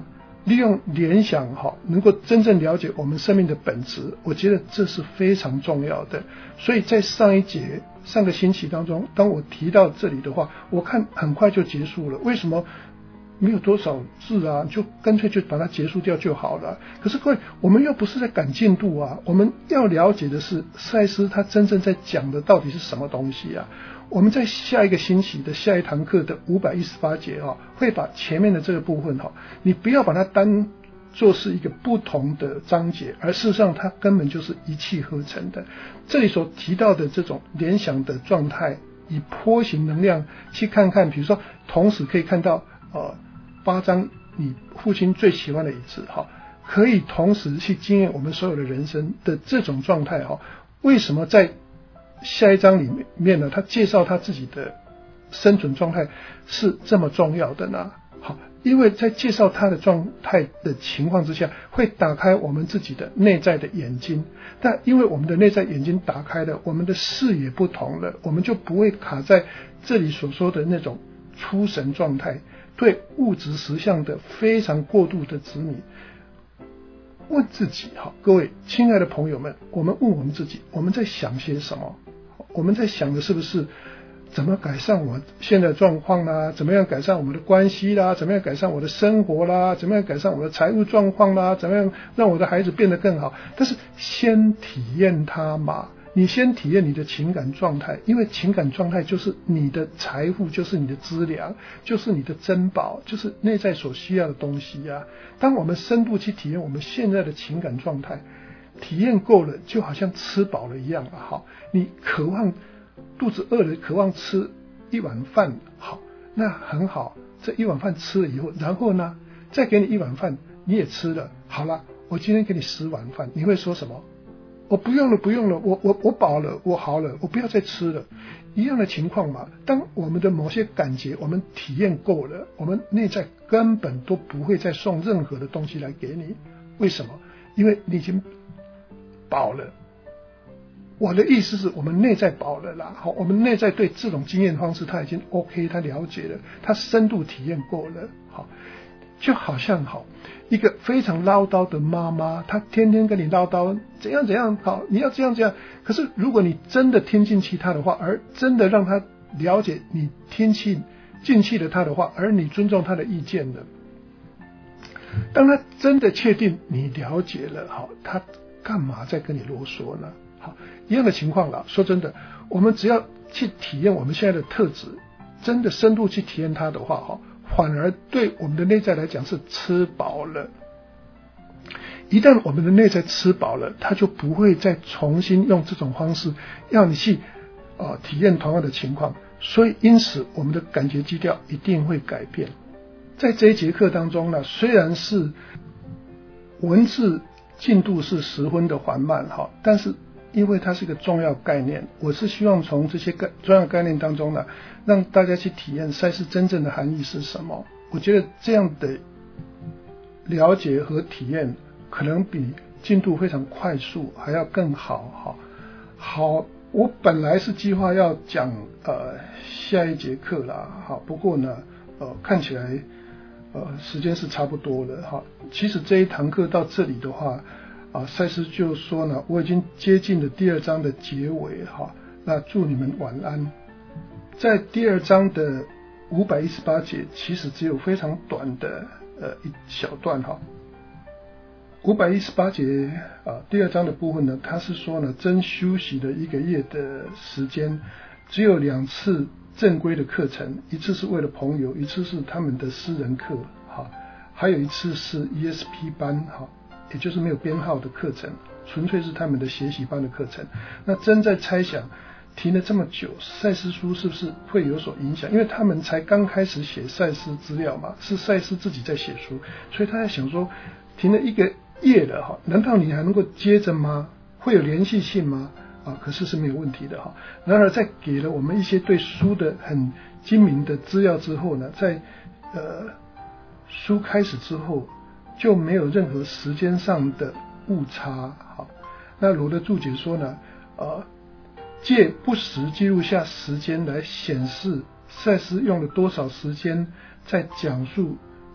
利用联想哈，能够真正了解我们生命的本质，我觉得这是非常重要的。所以在上一节上个星期当中，当我提到这里的话，我看很快就结束了。为什么？没有多少字啊，就干脆就把它结束掉就好了。可是各位，我们又不是在赶进度啊，我们要了解的是赛斯他真正在讲的到底是什么东西啊。我们在下一个星期的下一堂课的五百一十八节啊，会把前面的这个部分哈，你不要把它当做是一个不同的章节，而事实上它根本就是一气呵成的。这里所提到的这种联想的状态，以波形能量去看看，比如说同时可以看到呃八张你父亲最喜欢的椅子哈，可以同时去经验我们所有的人生的这种状态哈。为什么在下一章里面呢，他介绍他自己的生存状态是这么重要的呢？好，因为在介绍他的状态的情况之下，会打开我们自己的内在的眼睛。但因为我们的内在眼睛打开了，我们的视野不同了，我们就不会卡在这里所说的那种出神状态，对物质实相的非常过度的执迷。问自己，好，各位亲爱的朋友们，我们问我们自己，我们在想些什么？我们在想的是不是怎么改善我现在的状况啦？怎么样改善我们的关系啦？怎么样改善我的生活啦？怎么样改善我的财务状况啦？怎么样让我的孩子变得更好？但是先体验它嘛，你先体验你的情感状态，因为情感状态就是你的财富，就是你的资粮，就是你的珍宝，就是内在所需要的东西啊。当我们深度去体验我们现在的情感状态，体验够了，就好像吃饱了一样了。好，你渴望肚子饿了，渴望吃一碗饭，好，那很好。这一碗饭吃了以后，然后呢，再给你一碗饭，你也吃了，好了，我今天给你十碗饭，你会说什么？我不用了，不用了，我我我饱了，我好了，我不要再吃了。一样的情况嘛，当我们的某些感觉我们体验够了，我们内在根本都不会再送任何的东西来给你。为什么？因为你已经饱了。我的意思是我们内在饱了啦，好，我们内在对这种经验方式他已经 OK， 他了解了，他深度体验过了，好，就好像好一个非常唠叨的妈妈，她天天跟你唠叨怎样怎样好，你要这样这样。可是如果你真的听进去她的话，而真的让她了解你听进进去了她的话，而你尊重她的意见了，当她真的确定你了解了，好，她干嘛再跟你啰嗦呢？好，一样的情况啦。说真的，我们只要去体验我们现在的特质，真的深度去体验它的话，哈，反而对我们的内在来讲是吃饱了。一旦我们的内在吃饱了，它就不会再重新用这种方式让你去呃体验同样的情况。所以因此我们的感觉基调一定会改变。在这一节课当中呢，虽然是文字进度是十分的缓慢哈，但是因为它是一个重要概念，我是希望从这些重要概念当中呢，让大家去体验赛斯真正的含义是什么。我觉得这样的了解和体验可能比进度非常快速还要更好哈。好，我本来是计划要讲呃下一节课啦，好，不过呢呃看起来呃时间是差不多了哈。其实这一堂课到这里的话啊，赛斯就说呢，我已经接近了第二章的结尾哈，那祝你们晚安。在第二章的五百一十八节，其实只有非常短的呃一小段哈。五百一十八节啊，第二章的部分呢，他是说呢，真休息了一个月的时间，只有两次正规的课程，一次是为了朋友，一次是他们的私人课哈，还有一次是 E S P 班哈。也就是没有编号的课程，纯粹是他们的学习班的课程。那真在猜想，停了这么久，赛斯书是不是会有所影响？因为他们才刚开始写赛斯资料嘛，是赛斯自己在写书，所以他在想说，停了一个月了哈，难道你还能够接着吗？会有联系性吗？啊，可是是没有问题的哈。然而在给了我们一些对书的很精明的资料之后呢，在呃书开始之后，就没有任何时间上的误差。好，那罗的注解说呢，呃，借不时记录下时间来显示赛斯用了多少时间在讲述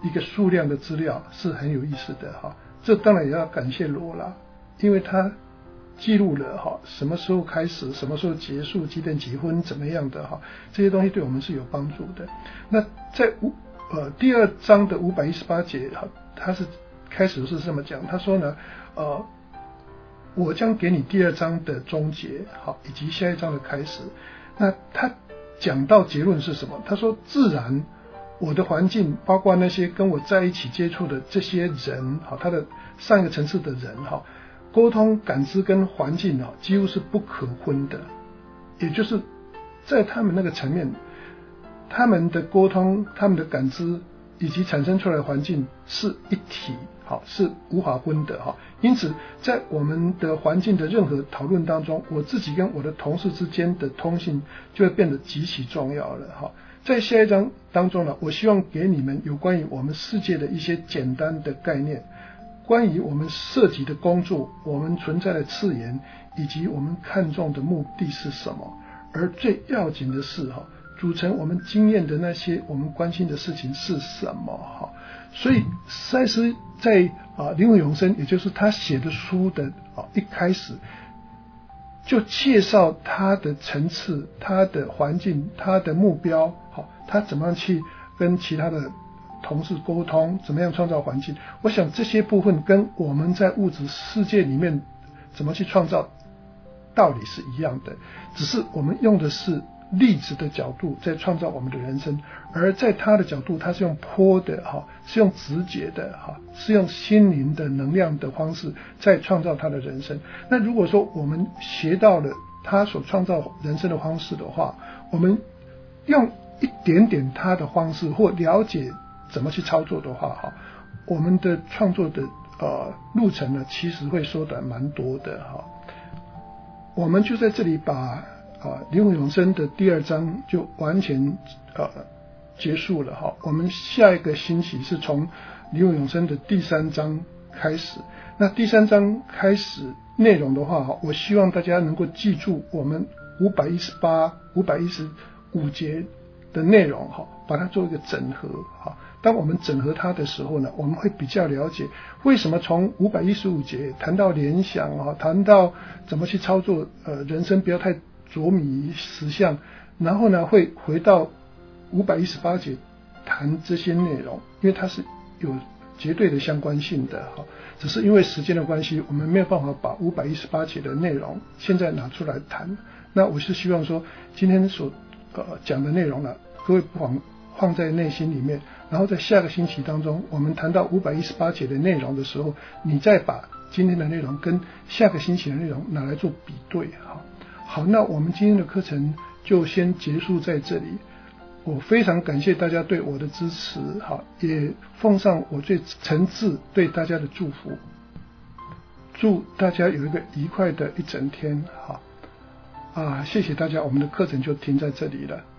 一个数量的资料是很有意思的哈。这当然也要感谢罗啦，因为他记录了哈什么时候开始，什么时候结束，几点几分怎么样的哈，这些东西对我们是有帮助的。那在五呃第二章的五百一十八节哈，他是开始是这么讲，他说呢，呃，我将给你第二章的终结，好，以及下一章的开始。那他讲到结论是什么？他说，自然我的环境，包括那些跟我在一起接触的这些人，好，他的上一个层次的人哈。沟通、感知跟环境啊，几乎是不可分的，也就是在他们那个层面，他们的沟通、他们的感知以及产生出来的环境是一体，好，是无法分的哈。因此，在我们的环境的任何讨论当中，我自己跟我的同事之间的通信就会变得极其重要了哈。在下一章当中呢，我希望给你们有关于我们世界的一些简单的概念。关于我们涉及的工作，我们存在的次元，以及我们看重的目的是什么，而最要紧的是哈，组成我们经验的那些我们关心的事情是什么哈。所以赛斯在啊灵魂永生，也就是他写的书的啊一开始就介绍他的层次、他的环境、他的目标，好，他怎么样去跟其他的同事沟通，怎么样创造环境。我想这些部分跟我们在物质世界里面怎么去创造道理是一样的，只是我们用的是粒子的角度在创造我们的人生，而在他的角度，他是用波的哈，是用直觉的哈，是用心灵的能量的方式在创造他的人生。那如果说我们学到了他所创造人生的方式的话，我们用一点点他的方式或了解怎么去操作的话哈，我们的创作的呃路程呢，其实会缩短蛮多的哈。我们就在这里把啊灵魂永生的第二章就完全呃结束了哈。我们下一个星期是从灵魂永生的第三章开始。那第三章开始内容的话，我希望大家能够记住我们五百一十八、五百一十五节的内容哈，把它做一个整合哈。当我们整合它的时候呢，我们会比较了解为什么从五百一十五节谈到联想啊，谈到怎么去操作呃人生不要太着迷于实相，然后呢会回到五百一十八节谈这些内容，因为它是有绝对的相关性的哈。只是因为时间的关系，我们没有办法把五百一十八节的内容现在拿出来谈。那我是希望说今天所呃讲的内容呢，各位不妨放在内心里面，然后在下个星期当中，我们谈到五百一十八节的内容的时候，你再把今天的内容跟下个星期的内容拿来做比对哈。好，那我们今天的课程就先结束在这里。我非常感谢大家对我的支持，好，也奉上我最诚挚对大家的祝福。祝大家有一个愉快的一整天，好啊，谢谢大家，我们的课程就停在这里了。